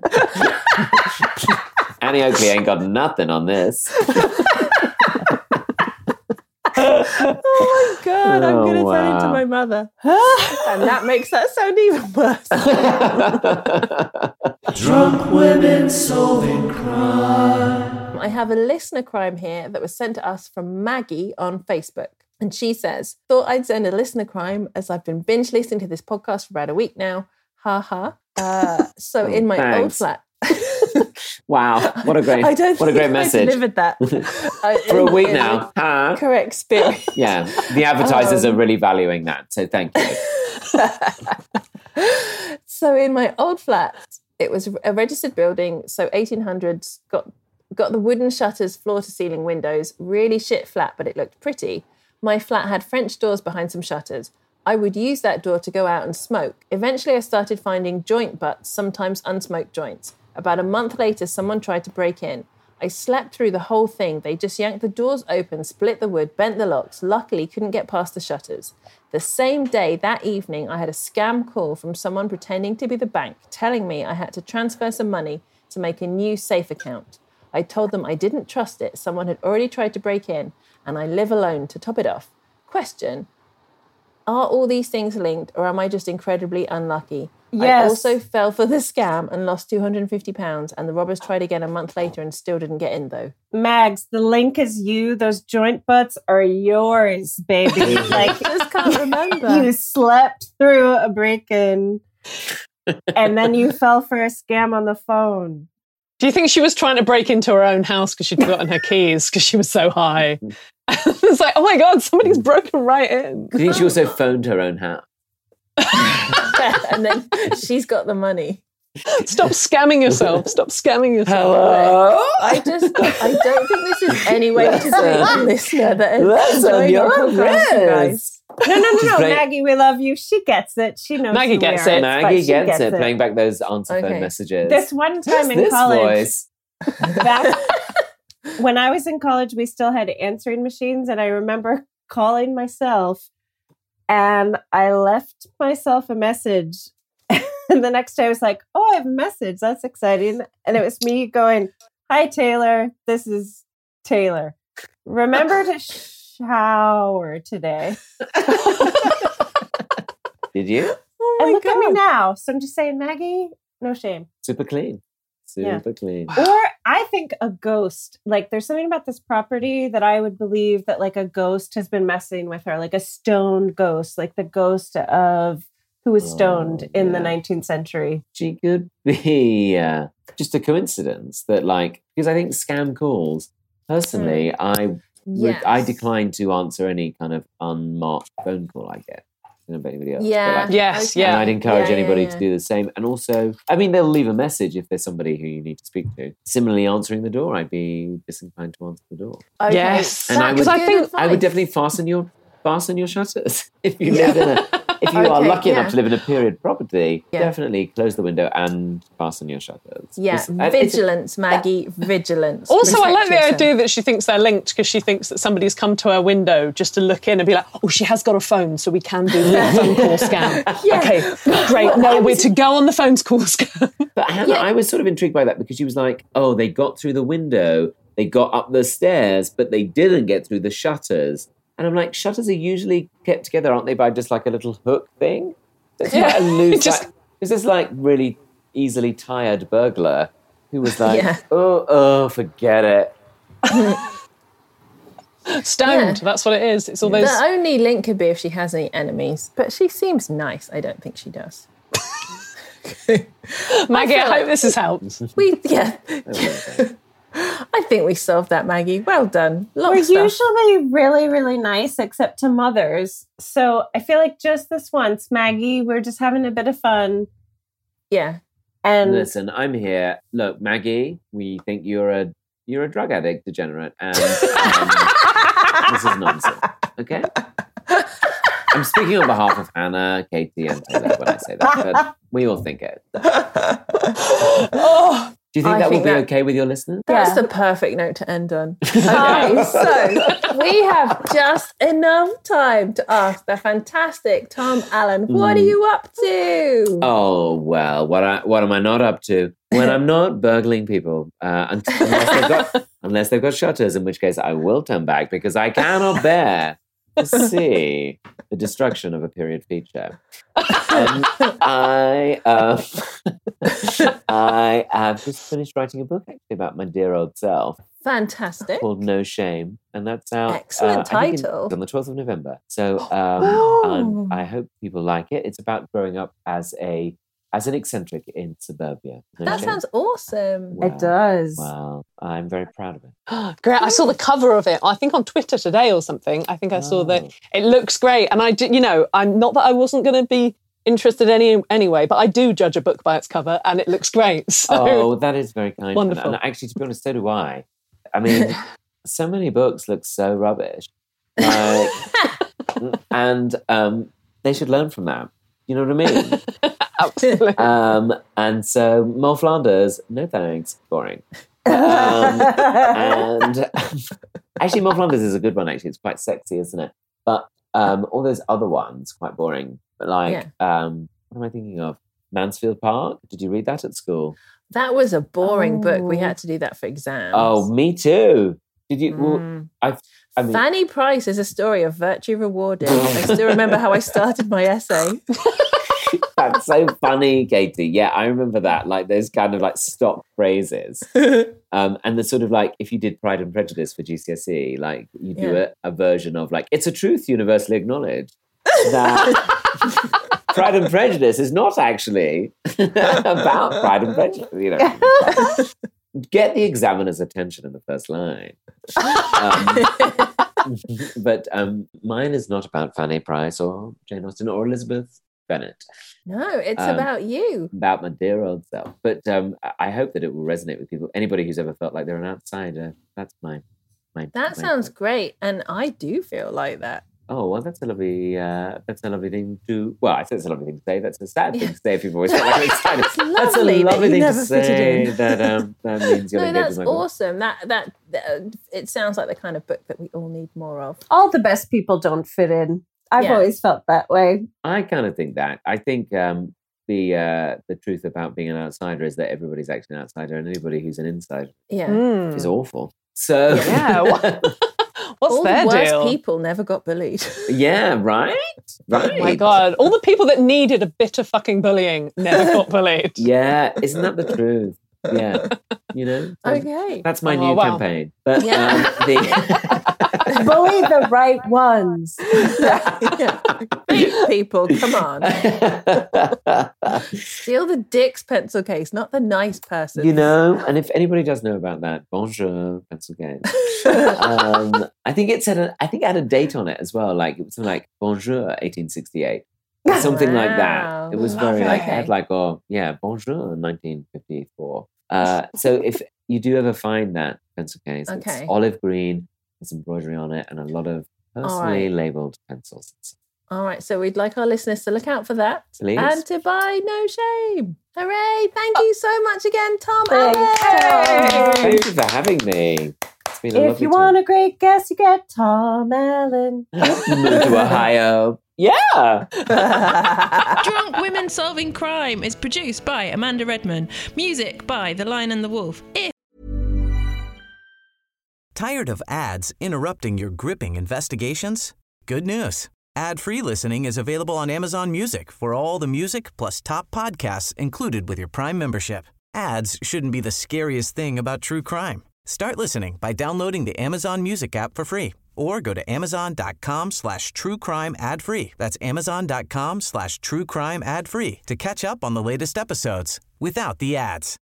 Annie Oakley ain't got nothing on this. oh my god, I'm Oh, going to turn into wow. my mother, and that makes that sound even worse. Drunk women solving crime. I have a listener crime here that was sent to us from Maggie on Facebook. And she says, thought I'd send a listener crime as I've been binge listening to this podcast for about a week now. Ha ha. Uh, so in my old thanks. flat. Wow. What a great, I don't what a think great I message. delivered that. Uh, For a in- week in now. Huh? Correct spirit. Yeah. The advertisers Um, are really valuing that. So thank you. So in my old flat, it was a registered building, so eighteen hundreds, got got the wooden shutters, floor to ceiling windows, really shit flat, but it looked pretty. My flat had French doors behind some shutters. I would use that door to go out and smoke. Eventually I started finding joint butts, sometimes unsmoked joints. About a month later, someone tried to break in. I slept through the whole thing. They just yanked the doors open, split the wood, bent the locks. Luckily, couldn't get past the shutters. The same day, that evening, I had a scam call from someone pretending to be the bank, telling me I had to transfer some money to make a new safe account. I told them I didn't trust it. Someone had already tried to break in, and I live alone to top it off. Question, are all these things linked, or am I just incredibly unlucky? Yes. I also fell for the scam and lost two hundred fifty pounds, and the robbers tried again a month later and still didn't get in, though. Mags, the link is you. Those joint butts are yours, baby. Like, I just can't remember. You slept through a break-in, and then you fell for a scam on the phone. Do you think she was trying to break into her own house because she'd forgotten her keys because she was so high? It's like, oh my God, somebody's broken right in. Do you think she also phoned her own house? And then she's got the money. Stop scamming yourself. Stop scamming yourself. Hello? I just, I don't think this is any way to treat the listener that is That's enjoying on our your podcast, you guys. wrist. No, no, no, She's no, playing- Maggie, we love you. She gets it. She knows Maggie who gets we are, it. but Maggie she gets, it. Playing back those answer Okay. phone messages. This one time Who's in this college, voice? back when I was in college, we still had answering machines, and I remember calling myself, and I left myself a message. And the next day I was like, oh, I have a message. That's exciting. And it was me going, hi, Taylor. This is Taylor. Remember to shower today. Did you? Oh And my look God. at me now. So I'm just saying, Maggie, no shame. Super clean. Super Yeah. clean. Or I think a ghost. Like, there's something about this property that I would believe that like a ghost has been messing with her, like a stoned ghost, like the ghost of who was stoned Oh, in the yeah. nineteenth century. She could be uh, just a coincidence that, like, because I think scam calls, personally, I would, Yes. I decline to answer any kind of unmarked phone call I get. I don't know about anybody else. but, Yeah. like, Yes, Okay. yeah. And I'd encourage Yeah, yeah, anybody yeah. to do the same. And also, I mean, they'll leave a message if there's somebody who you need to speak to. Similarly, answering the door, I'd be disinclined to answer the door. Okay. Yes. And I That's would- good I think- I would advice. definitely fasten your fasten your shutters if you live in a. If you are Okay, lucky yeah. enough to live in a period property, Yeah. definitely close the window and fasten your shutters. Yeah, It's- uh, it's- vigilance, Maggie, vigilance. Also, I like the Protect idea yourself. that she thinks they're linked because she thinks that somebody's come to her window just to look in and be like, oh, she has got a phone, so we can do the phone call scam. Yeah. Okay, great. No, we're to go on the phone call scam. But Hannah, I was sort of intrigued by that because she was like, oh, they got through the window, they got up the stairs, but they didn't get through the shutters. And I'm like, shutters are usually kept together, aren't they, by just like a little hook thing? It's Yeah, quite a loose, just- like, is this like really easily tired burglar who was like, Yeah. oh, oh, forget it. Stoned, Yeah. that's what it is. It's all those... The only link could be if she has any enemies, but she seems nice. I don't think she does. Maggie, I, feel hope like- this has helped. We, yeah. I think we solved that, Maggie. Well done. Lot We're of stuff. usually really, really nice, except to mothers. So I feel like just this once, Maggie, we're just having a bit of fun. Yeah. And Listen, I'm here. Look, Maggie, we think you're a you're a drug addict, degenerate, and um, this is nonsense. Okay, I'm speaking on behalf of Hannah, Katie, and Taylor when I say that, but we all think it. Oh, Do you think I that think will be that- okay with your listeners? That's Yeah. the perfect note to end on. Okay, so we have just enough time to ask the fantastic Tom Allen, what are you up to? Oh well, what I what am I not up to when I'm not burgling people? Uh, un- unless they've got unless they've got shutters, in which case I will turn back because I cannot bear to see the destruction of a period feature. Um, I um, I have just finished writing a book actually about my dear old self Fantastic. called No Shame, and that's out. Excellent uh, I think in- title. on the twelfth of November. So um, Oh. I'm- I hope people like it. It's about growing up as a as an eccentric in suburbia. No That shame. sounds awesome. Wow. it does. Wow, I'm very proud of it. great. I saw the cover of it, I think on Twitter today or something. I think I saw that. Oh. It looks great. And I, did, you know, I'm not that I wasn't going to be interested any anyway, but I do judge a book by its cover and it looks great. So, Oh, that is very kind. Wonderful. And actually, to be honest, so do I. I mean, so many books look so rubbish. Like, and um, they should learn from that. You know what I mean? absolutely. Um, and so, Mole Flanders, no thanks, boring. Um, and actually, Mont Flanders is a good one, actually. It's quite sexy, isn't it? But um, all those other ones, quite boring. But like, yeah. um, what am I thinking of? Mansfield Park? Did you read that at school? That was a boring Oh. book. We had to do that for exams. Oh, me too. Did you? Mm. Well, I, I mean, Fanny Price is a story of virtue rewarded. I still remember how I started my essay. That's so funny, Katie. Yeah, I remember that. Like those kind of like stock phrases. Um, and the sort of like, if you did Pride and Prejudice for G C S E, like you do Yeah. a, a version of like, it's a truth universally acknowledged that Pride and Prejudice is not actually about Pride and Prejudice. You know, get the examiner's attention in the first line. Um, but um, mine is not about Fanny Price or Jane Austen or Elizabeth Bennet. No, it's Um, about you. About my dear old self. But um, I- I hope that it will resonate with people. Anybody who's ever felt like they're an outsider, that's my... my That my- sounds great. And I do feel like that. Oh, well, that's a lovely, uh, that's a lovely thing to... Well, I said it's a lovely thing to say. That's a sad thing to say if you've always felt like an outsider. It's That's a lovely that lovely you thing to never fitted say. in. That, um, that means you're No, engaged that's with my awesome. That, that that it sounds like the kind of book that we all need more of. All the best people don't fit in. I've Yeah. always felt that way. I kind of think that. I think um, the uh, the truth about being an outsider is that everybody's actually an outsider, and anybody who's an insider Yeah. Mm. is awful. So Yeah, what- What's all their the worst deal? people never got bullied. yeah, right, right. Oh my God. All the people that needed a bit of fucking bullying never got bullied. Yeah, isn't that the truth? Yeah, you know. So Okay. that's my Oh, new wow. campaign. But Yeah. um, the Bully the right ones. Yeah. Fake people, come on. Steal the Dick's pencil case, not the nice person. you know, and if anybody does know about that, bonjour, pencil game. um, I think it said, a, I think it had a date on it as well. Like it was something like bonjour, eighteen sixty-eight. Something like Wow. that. It was very like, it Okay. had like, oh, yeah, bonjour, nineteen fifty-four. Uh, so if you do ever find that pencil case, Okay. it's olive green, there's embroidery on it, and a lot of personally right. labeled pencils. All right, so we'd like our listeners to look out for that. Please. And to buy No Shame. Hooray! Thank you so much again, Tom Thanks, Allen. Tom. Thank you for having me. It's been a If lovely you time. want a great guest, you get Tom Allen. Move to Ohio. Yeah. Drunk Women Solving Crime is produced by Amanda Redman. Music by The Lion and the Wolf. If Tired of ads interrupting your gripping investigations? Good news. Ad-free listening is available on Amazon Music for all the music plus top podcasts included with your Prime membership. Ads shouldn't be the scariest thing about true crime. Start listening by downloading the Amazon Music app for free or go to amazon.com slash true crime ad free. That's amazon.com slash true crime ad free to catch up on the latest episodes without the ads.